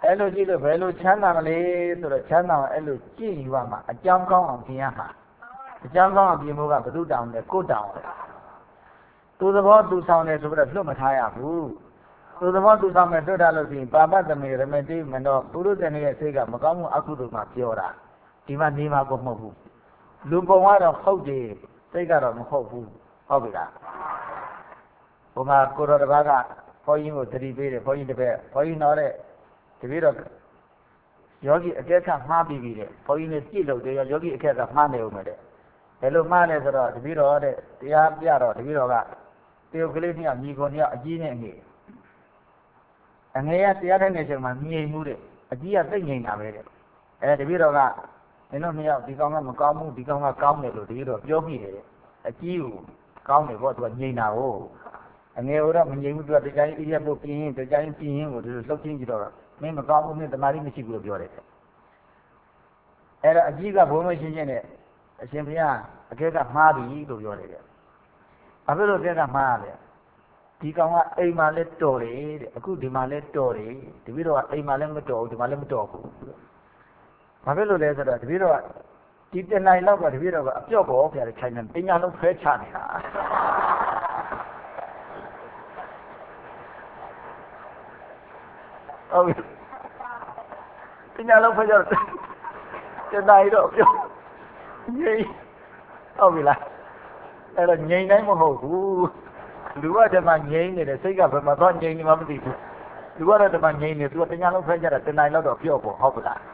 အဲ့လိုကြည့်လို့ဘယ်လိုချမ်းသာမလဲဆိုတော့ချမ်းသာအဲ့လိုကြည့်ယူရမှာအကြောင်းကောင်းအောင်ပြင်ရမှာအကြောင်းကောင်းအောင်ပြင်ဖို့ကဘုသူတောင်းတယ်ကိုတောင်းတယ်သူသဘောသူဆောင်တယ်ဆိုပြီးတော့လွတ်မထားရဘူးသူသဘောသူဆောင်မယ်လွတ်ထားလို့ရှိရင်ပါပတမေရမတိမနောပုရုဇဉ်ရဲ့စိတ်ကမကောင်းမှုအကုသိုလ်မှပြောတာဒီမှာနေမှာကိုမဟုတ်ဘူးလူပုံကတော့ဟုတ်တယ်စိတ်ကတော့မဟုတ်ဘူးဟုတ်ပြီလားဘုမာကိုတော်တစ်ပါးကဘုန်းကြီးကိုတတိပေးတယ်ဘုန်းကြီးတစ်ပည့်ဘုန်းကြီးတော်တဲ့တပည့်တော်ယောဂီအကဲခတ်မှားပြီးပြီတဲ့ဘုန်းကြီးနဲ့ကြည့်လို့တယ်ယောဂီအခက်ကမှားနေဦးမယ်တဲ့ဘယ်လိုမှားလဲဆိုတော့တပည့်တော်တဲ့တရားပြတော့တပည့်တော်ကတယောက်ကလေးနှစ်ယောက်ညီကိုနှစ်ယောက်အကြီးနဲ့အငယ်အငယ်ကတရားထိုင်နေချိန်မှာငြိမ်မှုတဲ့အကြီးကသိငြိမ်တာပဲတဲ့အဲတပည့်တော်ကမင်းတို့နှစ်ယောက်ဒီကောင်ကမကောင်းဘူးဒီကောင်ကကောင်းတယ်လို့တပည့်တော်ပြောမိတယ်တဲ့အကြီးကိုကောင်းတယ်ပေါ့သူကငြိမ်တာကိုအငယ်တော့မငြိမ်ဘူးသူကတရားကြီးအရက်ဖို့ပြင်းရင်တရားကြီးပြင်းရင်ကိုသူလှုပ်ချင်းကြည့်တော့မင်းမကောင်းဘူးမင်းတမာတိမရှိဘူးလို့ပြောတယ်အဲ့တော့အကြီးကဘုံမရှင်းရှင်းနဲ့အရှင်ဘုရားအကဲကမှားပြီလို့ပြောတယ်ဘာဖြစ်လို့အကဲကမှားရလဲဒီကောင်ကအိမ်မှာလဲတော်တယ်တဲ့အခုဒီမှာလဲတော်တယ်တပည့်တော်ကအိမ်မှာလဲမတော်ဘူးဒီမှာလဲမတော်ဘူးဘာဖြစ်လို့လဲဆိုတော့တပည့်တော်ကဒီတနိုင်လောက်ကတပည့်တော်ကအပြော့ပေါ်ဖျားတယ်ထိုင်နေပညာလုံးဖဲချနေတာဟုတ်ပြီပညာလုံးဖဲချတော့တနိုင်တော့ပြောငြိမ်ဟုတ်ပြီလားအဲ့တော့ငြိမ်တိုင်းမဟုတ်ဘူးလူကတည်းကငြိမ်နေတယ်စိတ်ကဘယ်မှာသွားငြိမ်နေမှမသိဘူးလူကတော့တည်းကငြိမ်နေသူကတညာလုံးဖဲချတာတနိုင်လောက်တော့ပြော့ပေါ်ဟုတ်ပြီလား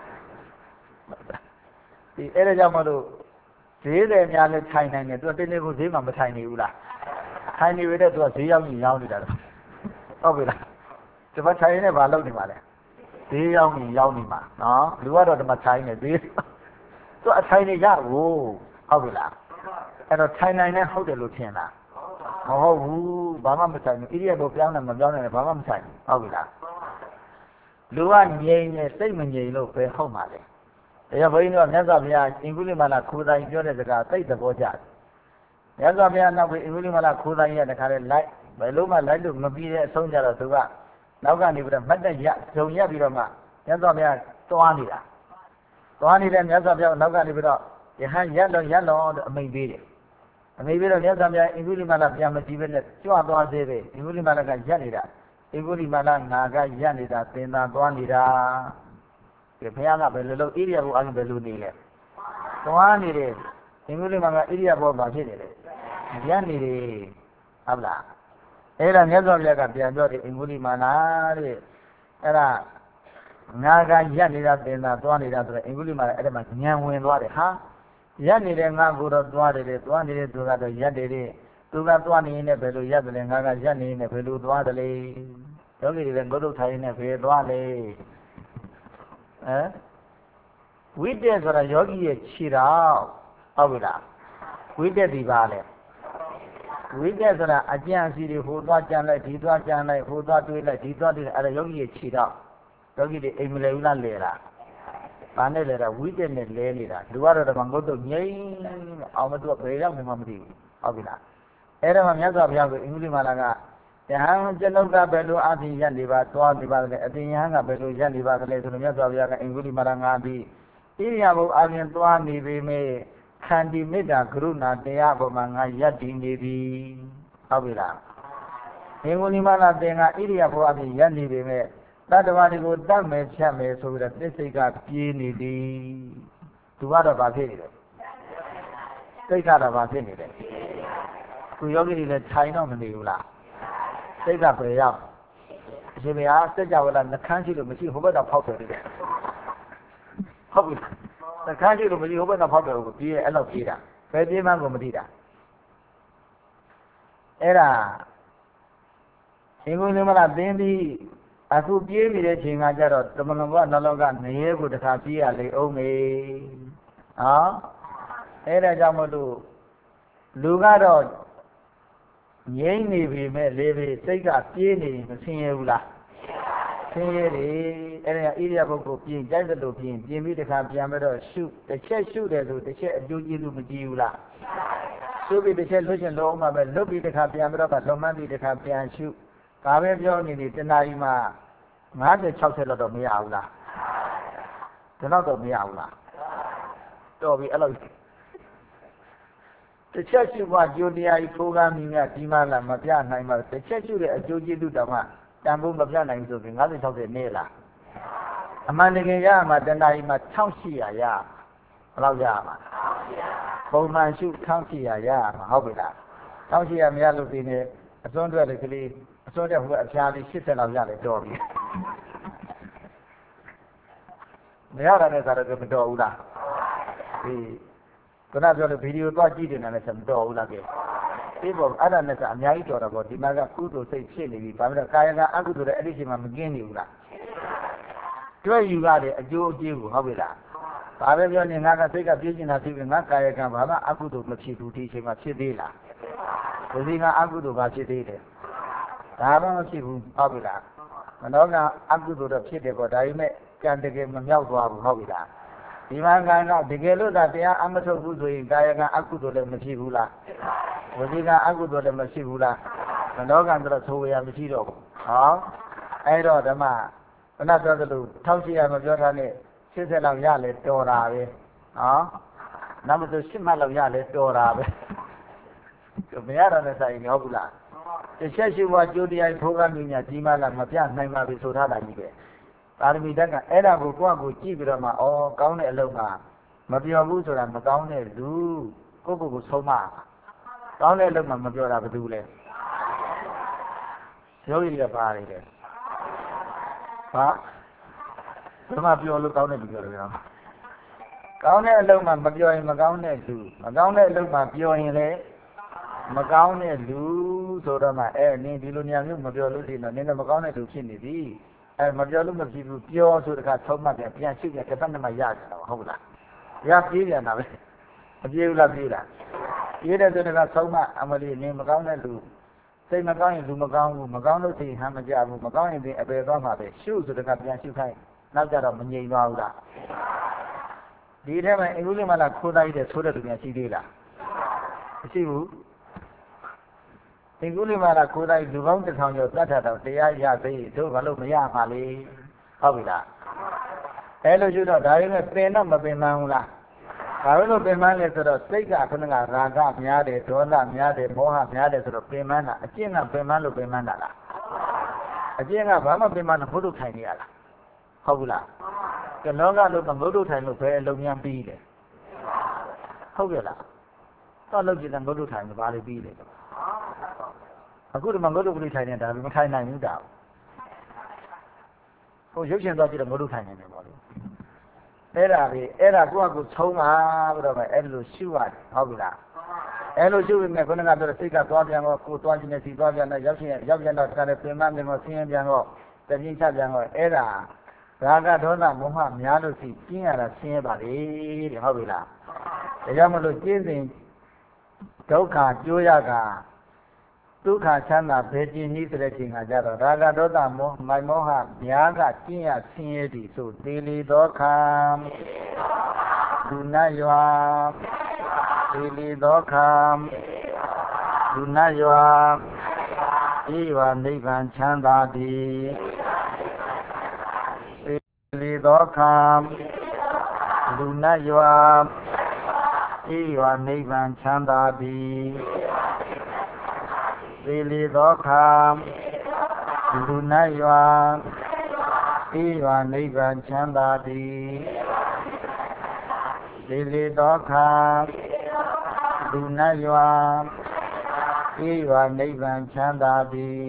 ဒီအဲ့ဒါကြောင့်မလို့ဈေးတယ်များလဲထိုင်နိုင်တယ်သူကတင်းနေကိုဈေးမှာမထိုင်နေဘူးလားထိုင်နေရတဲ့သူကဈေးရောက်ကြီးရောင်းနေတာဟုတ်ပြီလားဒီမှာထိုင်နေဘာလုပ်နေမှာလဲဈေးရောက်ကြီးရောင်းနေမှာနော်လူကတော့ဒီမှာထိုင်နေဈေးသူအထိုင်နေရဘူးဟုတ်ပြီလားအဲ့တော့ထိုင်နိုင်နေဟုတ်တယ်လို့ထင်လားမဟုတ်ဘူးဘာမှမဆိုင်ဘူးဣရိယာပုပြောင်းတယ်မပြောင်းတယ်ဘာမှမဆိုင်ဘူးဟုတ်ပြီလားလူကငြိမ်နေစိတ်မငြိမ်လို့ပဲဟုတ်မှာလေဒါကြောင့်ဘုန်းကြီးတို့မြတ်စွာဘုရားအင်္ဂုလိမာလခူတိုင်းပြောတဲ့စကားသိတဲ့ဘောကြတယ်မြတ်စွာဘုရားနောက်ပြီးအင်္ဂုလိမာလခူတိုင်းရဲ့တခါလေလိုက်ဘယ်လိုမှလိုက်လို့မပြီးတဲ့အဆုံးကြတော့သူကနောက်ကနေပြီးတော့မတ်တက်ရဂျုံရက်ပြီးတော့မှမြတ်စွာဘုရားတွားနေတာတွားနေတဲ့မြတ်စွာဘုရားနောက်ကနေပြီးတော့ယဟန်ရက်လုံးရက်လုံးအမိန်ပေးတယ်အမိန်ပေးတော့မြတ်စွာဘုရားအင်္ဂုလိမာလပြန်မကြည့်ပဲနဲ့ကြွသွားသေးတယ်အင်္ဂုလိမာလကရက်နေတာအင်္ဂုလိမာလငါကရက်နေတာသင်္သာသွားနေတာဘုရားကဘယ်လိုလုပ်ဣရိယာပုအားဘယ်လိုနေလဲသွားနေတယ်အင်္ဂုလိမာလကဣရိယာပုဘာဖြစ်နေလဲရက်နေတယ်ဟုတ်လားအဲ့ဒါမြတ်စွာဘုရားကပြန်ပြောတယ်အင်္ဂုလိမာလတဲ့အဲ့ဒါငါကရက်နေတာသင်္သာသွားနေတာဆိုတော့အင်္ဂုလိမာလအဲ့ဒါမှဉာဏ်ဝင်သွားတယ်ဟာရက်နေတဲ့ငါကိုတော့သွားတယ်လေသွားနေတဲ့သူကတော့ရက်တယ်လေသူကသွားနေရင်လည်းဘယ်လိုရက်တယ်လဲငါကရက်နေရင်လည်းဘယ်လိုသွားတယ်လဲယောဂီတွေလည်းငုတ်တုတ်ထိုင်နေဘယ်သွားလဲဟမ်ဝိတ္တဆိုတာယောဂီရဲ့ခြေတော်ဟုတ်ပြီလားဝိတ္တဒီပါလေဝိတ္တဆိုတာအကျဉ်းအစီတွေဟိုသွားကြံလိုက်ဒီသွားကြံလိုက်ဟိုသွားတွေးလိုက်ဒီသွားတွေးလိုက်အဲ့ဒါယောဂီရဲ့ခြေတော်ယောဂီတွေအိမ်မလဲဘူးလားလဲလားဘာနဲ့လဲတာဝိတ္တနဲ့လဲနေတာလူကတော့ဓမ္မငုတ်တုတ်ငြိမ်းအောင်မသူကဘယ်ရောက်နေမှမသိဘူးဟုတ်ပြီလားအဲ့ဒါမှမြတ်စွာဘုရားကအင်္ဂုလိမာလကယဟန်ကျွန်ုပ်ကဘယ်လိုအပြင်ရက်နေပါသွားနေပါလဲအပြင်ယဟန်ကဘယ်လိုရက်နေပါလဲဆိုတော့မြတ်စွာဘုရားကအင်္ဂုလိမာလငါပြီးဣရိယာပုအပြင်သွားနေပေမဲ့ခန္တီမေတ္တာကရုဏာတရားပေါ်မှာငါယက်တည်နေပြီဟုတ်ပြီလားအင်္ဂုလိမာလသင်္ကဣရိယာပုအပြင်ရက်နေပေမဲ့တတ္တဝါတွေကိုတတ်မယ်ဖြတ်မယ်ဆိုပြီးတော့သစ္စိတ်ကပြေးနေသည်သူကတော့ဘာဖြစ်နေလဲစိတ်ကတော့ဘာဖြစ်နေလဲသူယောဂီတွေလည်းခြိုင်တော့မနေဘူးလားစိတ်ကဘယ်ရောက်အရှင်ဘုရားစัจ java လာနှခမ်းရှိလို့မရှိဟိုဘက်တော့ဖောက်တယ်တဲ့ဟုတ်ပြီနှခမ်းရှိလို့မရှိဟိုဘက်တော့ဖောက်တယ်ကိုပြေးအဲ့လောက်ပြေးတာဘယ်ပြေးမှကိုမသိတာအဲ့ဒါအင်္ဂုလိမလသင်ပြီးအခုပြေးနေတဲ့ချိန်ကကြတော့တမန်တော်ကနှလုံးကနေရဲကိုတခါပြေးရလေအောင်မေဟောအဲ့ဒါကြောင့်မလို့လူကတော့ငြိမ့်နေပြီမဲ့လေးပြီစိတ်ကပြေးနေမဆင်းရဲဘူးလားဆင်းရဲတယ်အဲ့ဒါဣရိယာပုကိုပြင်ကြိုက်တယ်လို့ပြင်ပြင်ပြီးတခါပြန်ပြီးတော့ရှုတစ်ချက်ရှုတယ်ဆိုတစ်ချက်အကျိုးကျေးဇူးမကြည့်ဘူးလားရှုပြီးတစ်ချက်လွတ်ချင်လို့အောင်မှာပဲလွတ်ပြီးတခါပြန်ပြီးတော့လွန်မှန်းပြီးတခါပြန်ရှုဒါပဲပြောနေနေတဏှာကြီးမှာ ngã thì sáu sẽ là đồ mì ảo là thế nó đồ mì ảo là đồ bị alo thế chết chịu qua chú đi ai cố gắng mình nghe chỉ mà làm mà biết này mà thế chết chịu để chú chỉ được mà đàn bông mà biết này rồi ngã thì sáu sẽ nề là mà này cái ya mà đến này mà sáu xì à ya bao ya mà bông mà chú sáu xì à ya mà học được là sáu xì à mình lúc đi này xong rồi thì cái xong rồi vừa trả đi xích là ya để đồ bị mấy giờ này sao được đồ là thì cái nào rồi video to chỉ đến này xem đồ là cái thế bộ ở đây này sao nhà ấy cho ra bộ thì mà cái cú đồ xây xây này phải là cái cái ăn cú đồ ấy thì mà mình nghe nhiều là cái gì cái đấy chú chú học được là phải bây giờ người ta thấy cái biểu diễn là thì người ta cái cái mà ăn cú đồ mà chỉ đủ thì chỉ mà chỉ đi là cái gì cái ăn cú đồ mà chỉ đi đấy đó mà chỉ đủ học được là mà nó cái ăn cú đồ là chỉ để có đấy mấy cái anh cái mà nhau qua học được là thì mà cái nó thì cái lúc đó thì ăn một số cú rồi cái cái ăn cú đồ là mà chỉ đủ là cái gì cái ăn cú đồ là mà chỉ đủ là mà nó cái đó số ya mà chỉ đủ đó ai đó đó mà nó nói là lúc thâu chi màပြောra này xích sẽ làm ra để đồ ra về đó nằm từ xích mà làm ra để đồ ra về cái mấy đó là sai nhau bula cái chết chịu qua chú đi ai cố gắng mình nhà chỉ mà làm mà biết này mà bị số thà đại như vậy tại vì đó cái ấy là của qua của chỉ biết mà ô cao này lâu mà mà biết vụ rồi mà cao này đủ có của của số mà cao này lâu mà mà biết là cái đủ lên rồi cái phá đi đấy phá mà biết lúc cao này biết rồi không cao này lâu mà mà biết mà cao này đủ mà cao này lâu mà biết như thế mà cao này đủ rồi đó mà ấy nên đi luôn nhà nhưng mà biết lúc gì nó nên là mà cao này đủ xin đi ai mà biết lúc mà biết biết rồi cái số mà cái tiền chịu cái phần mà giá nó không là giá biết là nào biết là biết là biết là rồi cái số mà mà đi nên mà cao này đủ thế mà cao này đủ mà cao mà cao lúc thì ham mà giá mà cao này thì bây giờ mà để siêu rồi cái tiền chịu khai nào giờ đó mình nhìn vào là đi thế mà anh lúc mà là khô đây để số được tiền chịu đi là chịu anh lúc mà là khô đây dù không thì thằng nhiều tất cả đâu thì ai giá thì tôi vào lúc mà giá mà đi không bị là thế lúc chú đó đấy là bên nó mà bên mang là cái lúc bên mang là rồi tất cả con người ra ra nhà để tôi làm nhà để mua hàng nhà để rồi bên mang là chỉ là bên mang lúc bên mang là chỉ làဘာမှbên mang nó không được thay đi à không là cái nó cái lúc mà ngồi được thay lúc phải lúc nhang pi đấy không biết là tao lúc chỉ là ngồi được thay nó bao nhiêu pi đấyအခုဒီမှာငုတ်တုပရိထိုင်နေတာမထိုင်နိုင်ဘူးတောင်ဟိုရုပ်ရှင်သွားကြည့်တော့ငုတ်တုထိုင်နေတယ်ပေါ့လေအဲ့ဒါပဲအဲ့ဒါကိုယ့်အကူသုံးပါပြီးတော့ပဲအဲ့လိုရှုရတယ်ဟုတ်ပြီလားအဲ့လိုရှုပြီးမြဲခုနကပြောတဲ့စိတ်ကသွားပြန်တော့ကိုယ်သွားခြင်းနဲ့စီသွားပြန်တော့ရောက်ရှင်ရောက်ပြန်တော့တခါတည်းပြင်မမြင်တော့ဆင်းရဲပြန်တော့တပြင်းချပြန်တော့အဲ့ဒါရာဂဒေါသမောဟများလို့ရှိကျင်းရတာဆင်းရဲပါလေတဲ့ဟုတ်ပြီလားဒါကြောင့်မလို့ကျင်းစဉ်ဒုက္ခကျိုးရကဒုက္ခချမ်းသာဘယ်ကျင်နည်းဆိုတဲ့ချိန်ကကြတော့ရာဂဒေါသမောမိုင်မောဟများကကျင့်ရဆင်းရဲသည်ဆိုသေလီသောခံဒုနယွာသေလီသောခံဒုနယွာဤဝနိဗ္ဗာန်ချမ်းသာသည်သေလီသောခံဒုနယွာဤဝနိဗ္ဗာန်ချမ်းသာသည်သေလီသောခံဒုနယွာဤဝနိဗ္ဗာန်ချမ်းသာသည်သေလီသောခံဒုနယွာဤဝနိဗ္ဗာန်ချမ်းသာသည်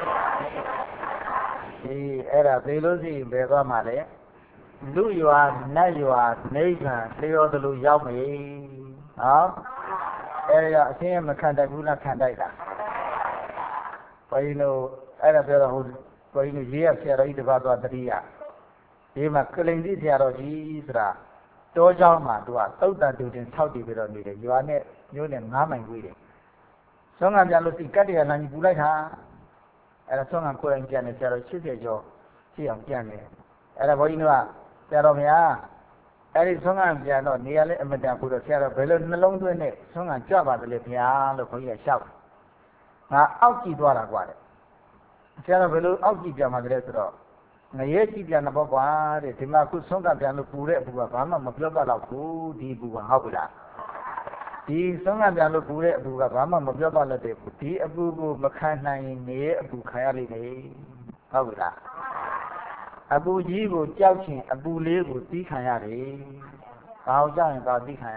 ဒီအဲ့ဒါသေလို့ရှိရင်ဘယ်သွားမှာလဲလူယွာနတ်ယွာနိဗ္ဗာန်လျော်သလိုရောက်ပြီဟောအဲ့ဒါအရှင်းမခံတတ်ဘူးလားခံတတ်တာဘယ်လိုအဲ့ဒါပြောတော့ဟိုဘယ်လိုရေးရဆရာတော်ကြီးတပါးသွားတတိယဒီမှာကလိန်ကြီးဆရာတော်ကြီးဆိုတာတောเจ้าမှာသူကသုတ်တန်တူတင်၆တည်ပြီးတော့နေတယ်ရွာနဲ့မျိုးနဲ့၅မိုင်ဝေးတယ်ဆွမ်းငံပြန်လို့စီကတ်တရားလမ်းကြီးပူလိုက်တာအဲ့ဒါဆွမ်းငံကိုယ်တိုင်ပြန်နေဆရာတော်၈၀ကျော်ရှိအောင်ပြန်နေအဲ့ဒါဘုန်းကြီးတို့ကဆရာတော်များအဲ့ဒီဆွမ်းငံပြန်တော့နေရာလေးအမတန်ပူတော့ဆရာတော်ဘယ်လိုနှလုံးသွင်းနဲ့ဆွမ်းငံကြွပါတယ်လေဗျာလို့ဘုန်းကြီးကရှောက်ငါအောက်ကြည့်သွားတာကွာတဲ့ဆရာတော်ဘယ်လိုအောက်ကြည့်ပြန်မှာလဲဆိုတော့ငရဲကြည့်ပြန်တော့ကွာတဲ့ဒီမှာခုဆုံးကပြန်လို့ပူတဲ့အပူကဘာမှမပြောပါတော့ဘူးဒီအပူကဟုတ်ပြီလားဒီဆုံးကပြန်လို့ပူတဲ့အပူကဘာမှမပြောပါလို့တဲ့ဒီအပူကိုမခံနိုင်ရင်ငရဲအပူခံရလိမ့်မယ်ဟုတ်ပြီလားအပူကြီးကိုကြောက်ချင်အပူလေးကိုတီးခံရတယ်ဘာလို့ကြောက်ရင်ဘာတီးခံရ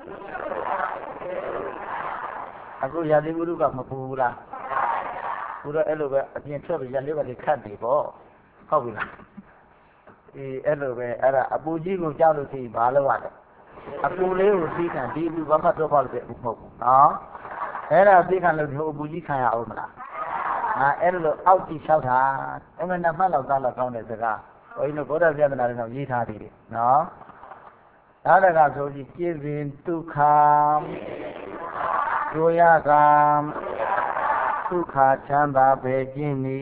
အခုရာသီဥတုကမပူဘူးလားပူတော့အဲ့လိုပဲအပြင်ထွက်ပြီးရလေးပါလေးခတ်နေပေါ့ဟုတ်ပြီလားအေးအဲ့လိုပဲအဲ့ဒါအပူကြီးကိုကြောက်လို့ရှိရင်ဘာလုပ်ရလဲအပူလေးကိုသိခံဒီအပူဘာမှတော့ပါလို့ပဲမဟုတ်ဘူးနော်အဲ့ဒါသိခံလို့ဒီအပူကြီးခံရအောင်မလားငါအဲ့လိုအောက်ကြည့်လျှောက်တာအမှန်တမ်းလောက်သားလောက်ကောင်းတဲ့စကားဘုန်းကြီးတို့ဗုဒ္ဓဆရာသနာတော်မှာရေးထားသေးတယ်နော်ဒါတကဆိုကြည့်ပြည့်စုံဒုက္ခဒုယကံဒုက္ခချမ်းသာပဲခြင်းနီ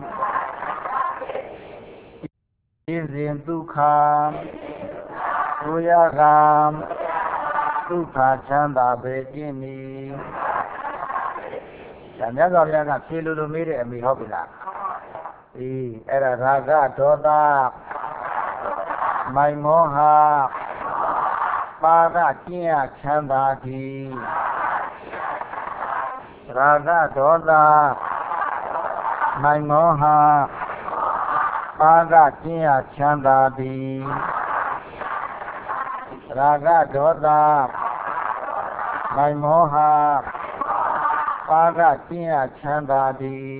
ပြည့်စုံဒုက္ခဒုယကံဒုက္ခချမ်းသာပဲခြင်းနီဒါမြတ်စွာဘုရားကဖြေလို့လို့မေးတဲ့အမိဟုတ်ပြီလားအေးအဲ့ဒါရာဂဒေါသမိုင်မောဟပါဒကျင့်ရချမ်းသာသည်ရာဂဒေါသမိုင်မောဟပါဒကျင့်ရချမ်းသာသည်ရာဂဒေါသမိုင်မောဟပါဒကျင့်ရချမ်းသာသည်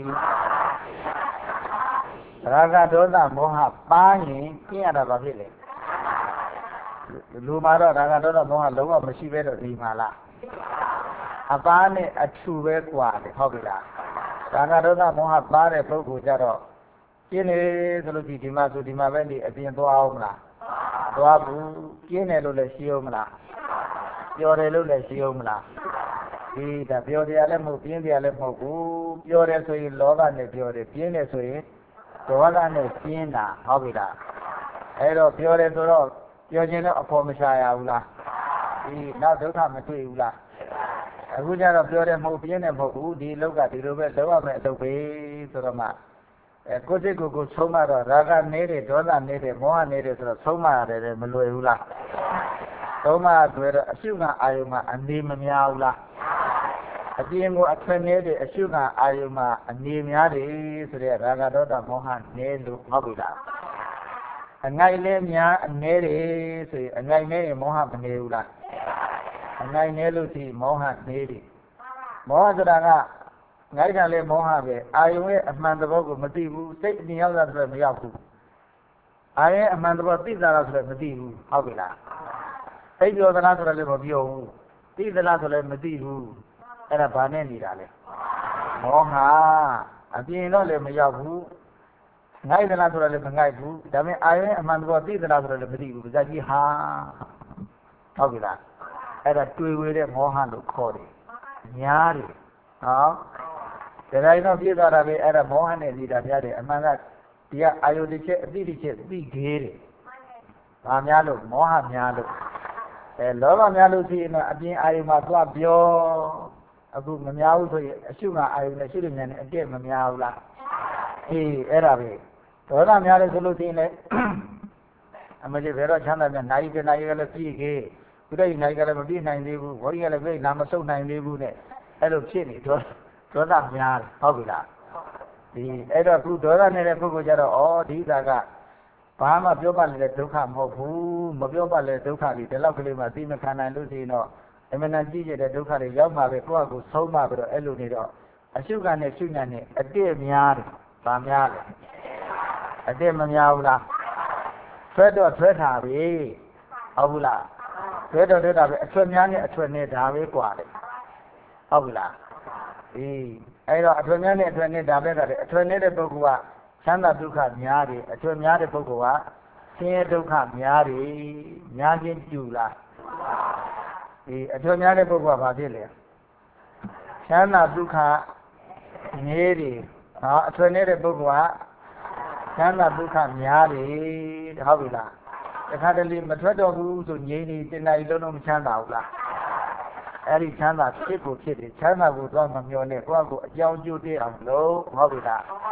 ရာဂဒေါသမောဟပါရင်ကျင့်ရတာဘာဖြစ်လဲလူမှာတော့ရာဂဒေါသမောဟလုံးဝမရှိပဲတော့ဒီမှာလားအပားနဲ့အထူပဲกว่าတယ်ဟုတ်ပြီလားရာဂဒေါသမောဟပါတဲ့ပုဂ္ဂိုလ်ကြတော့ကျင့်နေဆိုလို့ဒီဒီမှာဆိုဒီမှာပဲနေအပြင်သွားအောင်မလားသွားဘူးကျင့်တယ်လို့လည်းရှိအောင်မလားပြောတယ်လို့လည်းရှိအောင်မလားဒီဒါပြောတယ်လည်းမဟုတ်ပြင်းတယ်လည်းမဟုတ်ဘူးပြောတယ်ဆိုရင်လောဘနဲ့ပြောတယ်ပြင်းတယ်ဆိုရင်ဒေါသနဲ့ပြင်းတာဟုတ်ပြီလားအဲ့တော့ပြောတယ်ဆိုတော့ပြောခြင်းတော့အဖို့မရှာရဘူးလားဒီနောက်ဒုက္ခမတွေ့ဘူးလားအခုကျတော့ပြောတယ်မဟုတ်ပြင်းတယ်မဟုတ်ဘူးဒီလောက်ကဒီလိုပဲလောရမယ်အလုပ်ပဲဆိုတော့မှအဲကိုယ်စိတ်ကိုကိုဆုံးမတော့ရာဂနေတယ်ဒေါသနေတယ်မောဟနေတယ်ဆိုတော့ဆုံးမရတယ်မလွယ်ဘူးလားဆုံးမတွေ့တော့အရှုခံအာယုံမှာအနေမများဘူးလားအပြင်ကိုအထွက်နေတဲ့အရှုခံအာယုံမှာအနေများတယ်ဆိုတဲ့ရာဂဒေါသမောဟနေလို့ဟုတ်ပြီလားအငိုက်လဲများအနေတယ်ဆိုရင်အငိုက်နေရင်မောဟမနေဘူးလားအငိုက်နေလို့ရှိမောဟနေတယ်မောဟဆိုတာကငိုက်တယ်လေမောဟပဲအာယုံရဲ့အမှန်သဘောကိုမသိဘူးစိတ်အမြင်ရောက်တာဆိုတော့မရောက်ဘူးအာယုံအမှန်သဘောသိတာလားဆိုတော့မသိဘူးဟုတ်ပြီလားသိပြောသလားဆိုတော့လည်းမပြောဘူးသိသလားဆိုလည်းမသိဘူးအဲ့ဒါဘာနဲ့နေတာလဲမောဟအပြင်တော့လည်းမရောက်ဘူးငိုက်သလားဆိုတော့လည်းမငိုက်ဘူးဒါပေမဲ့အာယုံအမှန်တဘောသိသလားဆိုတော့လည်းမသိဘူးဇာကြီးဟာဟုတ်ပြီလားအဲ့ဒါတွေ့ဝေတဲ့မောဟလို့ခေါ်တယ်ညားတယ်ဟောဒါတိုင်းတော့ပြည့်သွားတာပဲအဲ့ဒါမောဟနဲ့နေတာပြတယ်အမှန်ကဒီကအာယုတစ်ချက်အတိတစ်ချက်သိသေးတယ်ဘာများလို့မောဟများလို့အဲလောဘများလို့ရှိရင်တော့အပြင်အာယုမှာသွားပြောအခုမများဘူးဆိုရင်အရှုခံအာယုနဲ့ရှုလို့မြန်နေအပြည့်မများဘူးလားအေးအဲ့ဒါပဲဒေါသများလို့ဆိုလို့ရှိရင်လည်းအမကြီးဘယ်တော့ချမ်းသာမြတ်နိုင်ကြနိုင်ကြလည်းပြည့်ခဲ့ခုတည်းနိုင်ကြလည်းမပြည့်နိုင်သေးဘူးဘောကြီးကလည်းပြည့်နာမဆုပ်နိုင်သေးဘူးနဲ့အဲ့လိုဖြစ်နေတော့ဒေါသများဟုတ်ပြီလားဒီအဲ့တော့ခုဒေါသနေတဲ့ပုဂ္ဂိုလ်ကြတော့ဩဒီသာကဘာမှပြောပါလေဒုက္ခမဟုတ်ဘူးမပြောပါလေဒုက္ခကြီးဒီလောက်ကလေးမှသိမခံနိုင်လို့ရှိရင်တော့အမှန်တန်ကြည့်ရတဲ့ဒုက္ခတွေရောက်မှာပဲကိုယ့်အကူဆုံးမှာပြီးတော့အဲ့လိုနေတော့အရှုခံနဲ့ရှုညာနဲ့အတိတ်များတယ်ဗာများလဲအတိတ်မများဘူးလားဆွဲတော့ဆွဲတာပဲဟုတ်ဘူးလားဆွဲတော့ဆွဲတာပဲအထွက်များနဲ့အထွက်နဲ့ဒါပဲกว่าတယ်ဟုတ်ပြီလားအေးအဲ့တော့အထွက်များနဲ့အထွက်နဲ့ဒါပဲကတည်းအထွက်နေတဲ့ပုဂ္ဂိုလ်ကချမ်းသာဒုက္ခများတယ်အထွက်များတဲ့ပုဂ္ဂိုလ်ကဆင်းရဲဒုက္ခများတယ်များခြင်းကျူလားဒီအထွတ်များတဲ့ပုဂ္ဂိုလ်ကဘာဖြစ်လဲချမ်းသာဒုက္ခငြိးတယ်ဟောအထွတ်နေတဲ့ပုဂ္ဂိုလ်ကချမ်းသာဒုက္ခများတယ်ဟုတ်ပြီလားတခါတလေမထွက်တော့ဘူးဆိုငြိမ်းနေတင်နိုင်လုံးလုံးမချမ်းသာဘူးလားအဲ့ဒီချမ်းသာဖြစ်ကိုဖြစ်တယ်ချမ်းသာကိုတော့မမျောနဲ့ကိုယ့်ကိုအကြောင်းကျိုးတည်အောင်လုပ်ဟုတ်ပြီလား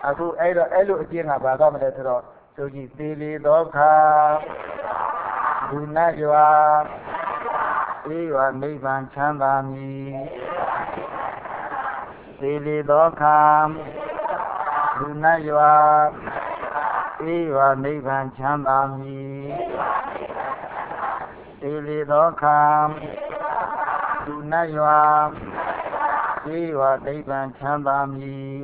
အခုအဲ့တော့အဲ့လိုအကျင့်ကဘာတော့မလဲဆိုတော့ဆိုကြည့်သီလီသောခာဒုနတ်ရွာအေးရွာနိဗ္ဗာန်ချမ်းသာမည်သီလီသောခာဒုနတ်ရွာအေးရွာနိဗ္ဗာန်ချမ်းသာမည်သီလီသောခာဒုနတ်ရွာအေးရွာနိဗ္ဗာန်ချမ်းသာမည်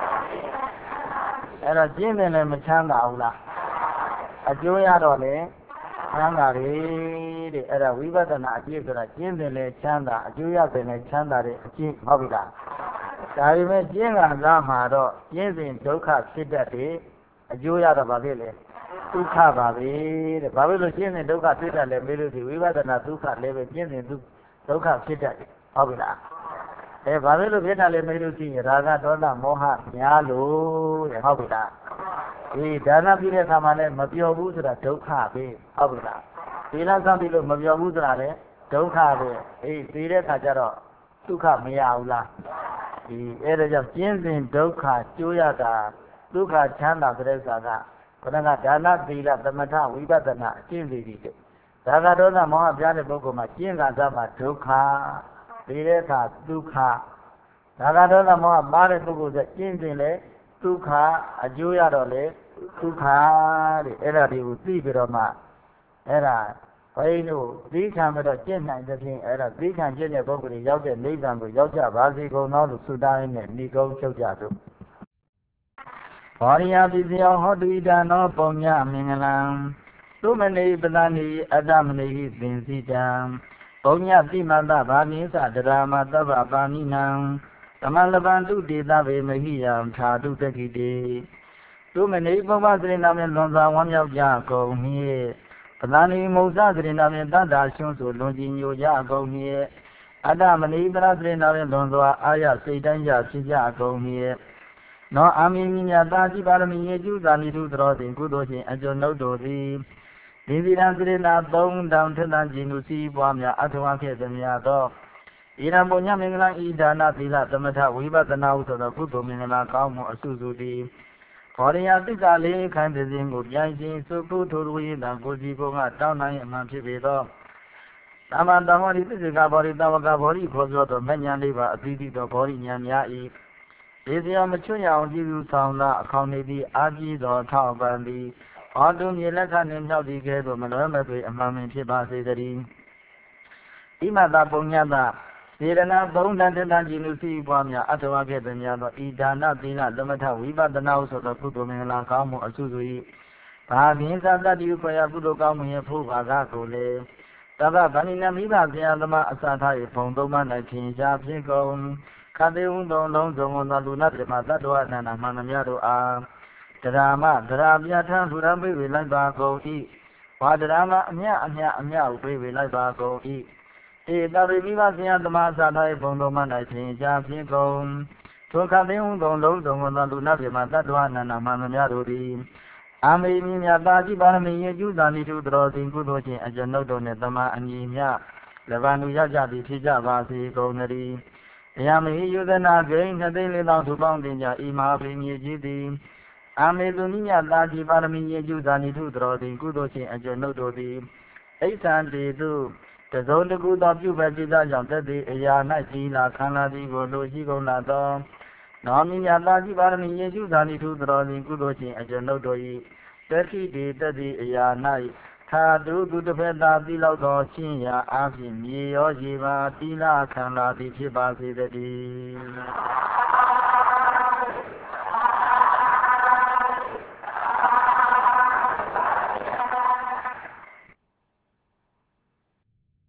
အဲ့တော့ကျင့်တယ်လည်းမချမ်းသာဘူးလားအကျိုးရတော့လေချမ်းသာတယ်တဲ့အဲ့ဒါဝိပဿနာအကျင့်ဆိုတာကျင့်တယ်လည်းချမ်းသာအကျိုးရတယ်လည်းချမ်းသာတဲ့အကျင့်ဟုတ်ပြီလားဒါပေမဲ့ကျင့်ကစားမှာတော့ကျင့်စဉ်ဒုက္ခဖြစ်တတ်တယ်အကျိုးရတော့ဗာဖြစ်လေဒုက္ခပါပဲတဲ့ဘာဖြစ်လို့ကျင့်စဉ်ဒုက္ခဖြစ်တတ်လဲမေးလို့ဒီဝိပဿနာဒုက္ခလည်းပဲကျင့်စဉ်ဒုက္ခဖြစ်တတ်တယ်ဟုတ်ပြီလားအဲဘာဖြစ်လို့ဖြစ်တာလဲမေးလို့ရှိရင်ရာဂဒေါသမောဟများလို့တဲ့ဟုတ်ပြီလားဒီဒါနပြုတဲ့အခါမှာလည်းမပျော်ဘူးဆိုတာဒုက္ခပဲဟုတ်ပြီလားဒီလားဆောင်ပြီလို့မပျော်ဘူးဆိုတာလည်းဒုက္ခပဲအေးပြီးတဲ့အခါကျတော့ဒုက္ခမရဘူးလားဒီအဲ့ဒါကြောင့်ကျင့်စဉ်ဒုက္ခကျိုးရတာဒုက္ခချမ်းသာတဲ့ဥစ္စာကဘုရားကဒါနသီလသမထဝိပဿနာအကျင့်စီတွေဒါကဒေါသမောဟပြတဲ့ပုဂ္ဂိုလ်မှာကျင့်ကစားမှာဒုက္ခဒီတဲ့အခါဒုက္ခဒါကဒေါသမောဟပါတဲ့ပုဂ္ဂိုလ်ကကျင့်စဉ်လေဒုက္ခအကျိုးရတော့လေဒုက္ခတဲ့အဲ့ဒါတွေကိုသိပြီးတော့မှအဲ့ဒါဘိန်းတို့သိခံပြီးတော့ကျင့်နိုင်တဲ့ဖြင့်အဲ့ဒါသိခံကျင့်တဲ့ပုဂ္ဂိုလ်တွေရောက်တဲ့နိဗ္ဗာန်ကိုရောက်ကြပါစေကုန်သောလို့ဆုတောင်းနဲ့ဏိကုံးချုပ်ကြတို့ဘောရိယပိစယောဟောတုဣဒနောပုံညမင်္ဂလံသုမနေပဒနိအတ္တမနေဟိသင်္စိတံပုံညတိမတဗာမိသတရာမတဗ္ဗပါဏိနံသမလပန္တုတေသဗေမဟိယံထာတုတက္ခိတေသုမနေပုဗ္ဗစရိနာမေလွန်စွာဝမ်းမြောက်ကြကုန်၏ပဒနိမုဇစရိနာမေတတ္တာရှုံးဆိုလွန်ကြည်ညိုကြကုန်၏အတ္တမနိပရစရိနာမေလွန်စွာအာရစိတ်တိုင်းကြဖြစ်ကြကုန်၏နောအာမိမိမြတ်သာရှိပါရမီယေကျူသာနိထုသရောတင်ကုသိုလ်ရှင်အကျွန်ုပ်တို့သည်ဒီသီလစရိနာသုံးတောင်ထသံကြည်နုစီပွားများအထဝါခဲ့သည်များသောဣရံပုညမင်္ဂလာဣဒါနသီလသမထဝိပဿနာဟုဆိုသောကုသိုလ်မင်္ဂလာကောင်းမှုအစုစုသည်ဘောရိယသစ္စာလေးခိုင်တဲ့ခြင်းကိုပြိုင်ခြင်းစုပုထိုဝိသံကိုစီကိုကတောင်းနိုင်အမှန်ဖြစ်ပေသောသမ္မာတမောရိသစ္စေကဘောရိတဝကဘောရိခေါ်ဆိုသောမဉ္ဇဉ်လေးပါအသီးသီးသောဘောရိဉာဏ်များ၏ဒေဇယမချွတ်ရအောင်ကြည့်သူဆောင်သောအခေါင်နေသည့်အာကြီးသောထောက်ပံ့သည်အောတုမြေလက်ခနှင့်မြောက်သည်ကဲ့သို့မလွဲမသွေအမှန်ပင်ဖြစ်ပါစေတည်းဣမတပုံညတစေရနာသုံးတန်တန်ကြည်နုစီပွားများအထဝခဲ့သည်များသောဣဒါနသီလသမထဝိပဿနာဟုဆိုသောကုသိုလ်မင်္ဂလာကောင်းမှုအစုစု၏ဘာပင်သာတတိဥပယကုသိုလ်ကောင်းမှုရဲ့ဖို့ဘာကကိုလေတဗ္ဗဗန္နိနမိဘဆရာသမားအစထား၏ဘုံသုံးပါး၌ထင်ရှားဖြစ်ကုန်ခတိဝုံသုံးလုံးစုံသောလူနာပြမသတ္တဝအနန္တမှန်မြတ်တို့အားတရာမတရာပြထံထူရန်ပြေဝေလိုက်ပါကုန်၏ဘာတရာမအမြအမြအမြကိုပြေဝေလိုက်ပါကုန်၏ဧတဗေမိဘဆရာသမားအစထား၏ဘုံသုံးပါး၌ထင်ရှားဖြစ်ကုန်ထိုခတိဝုံသုံးလုံးစုံသောလူနာပြမသတ္တဝအနန္တမှန်မြတ်တို့သည်အမေမြမြတာရှိပါရမီယေကျူသာနိထုသရောစဉ်ကုသိုလ်ရှင်အကျွန်ုပ်တို့နှင့်တမန်အညီမြလဗ္ဗနုရောက်ကြသည်ဖြစ်ကြပါစေကုန်သတည်းတရားမဟိယုဒနာဂိဉ္နှစ်သိန်းလေးသောသူပေါင်းတင်ကြဤမဟာပင်မြေကြီးသည်အာမေသူနိယတာရှိပါရမီယေကျူသာနိထုသရောစဉ်ကုသိုလ်ရှင်အကျွန်ုပ်တို့သည်အိဋ္ဌံတေတုတဇုံတကူသောပြုပဲจิตကြောင့်တည်သည့်အရာ၌ရှိလာခန္ဓာသည်ကိုလိုရှိကုန်လာသောနောမိယတာရှိပါရမီယေကျူသာနိထုသရောစဉ်ကုသိုလ်ရှင်အကျွန်ုပ်တို့၏တတိတေတတိအရာ၌သာတုသူတစ်ဖက်သာတိလောက်သောချင်းရာအဖြစ်မြေရောရေပါတိလခန္ဓာသည်ဖြစ်ပါစေတည်း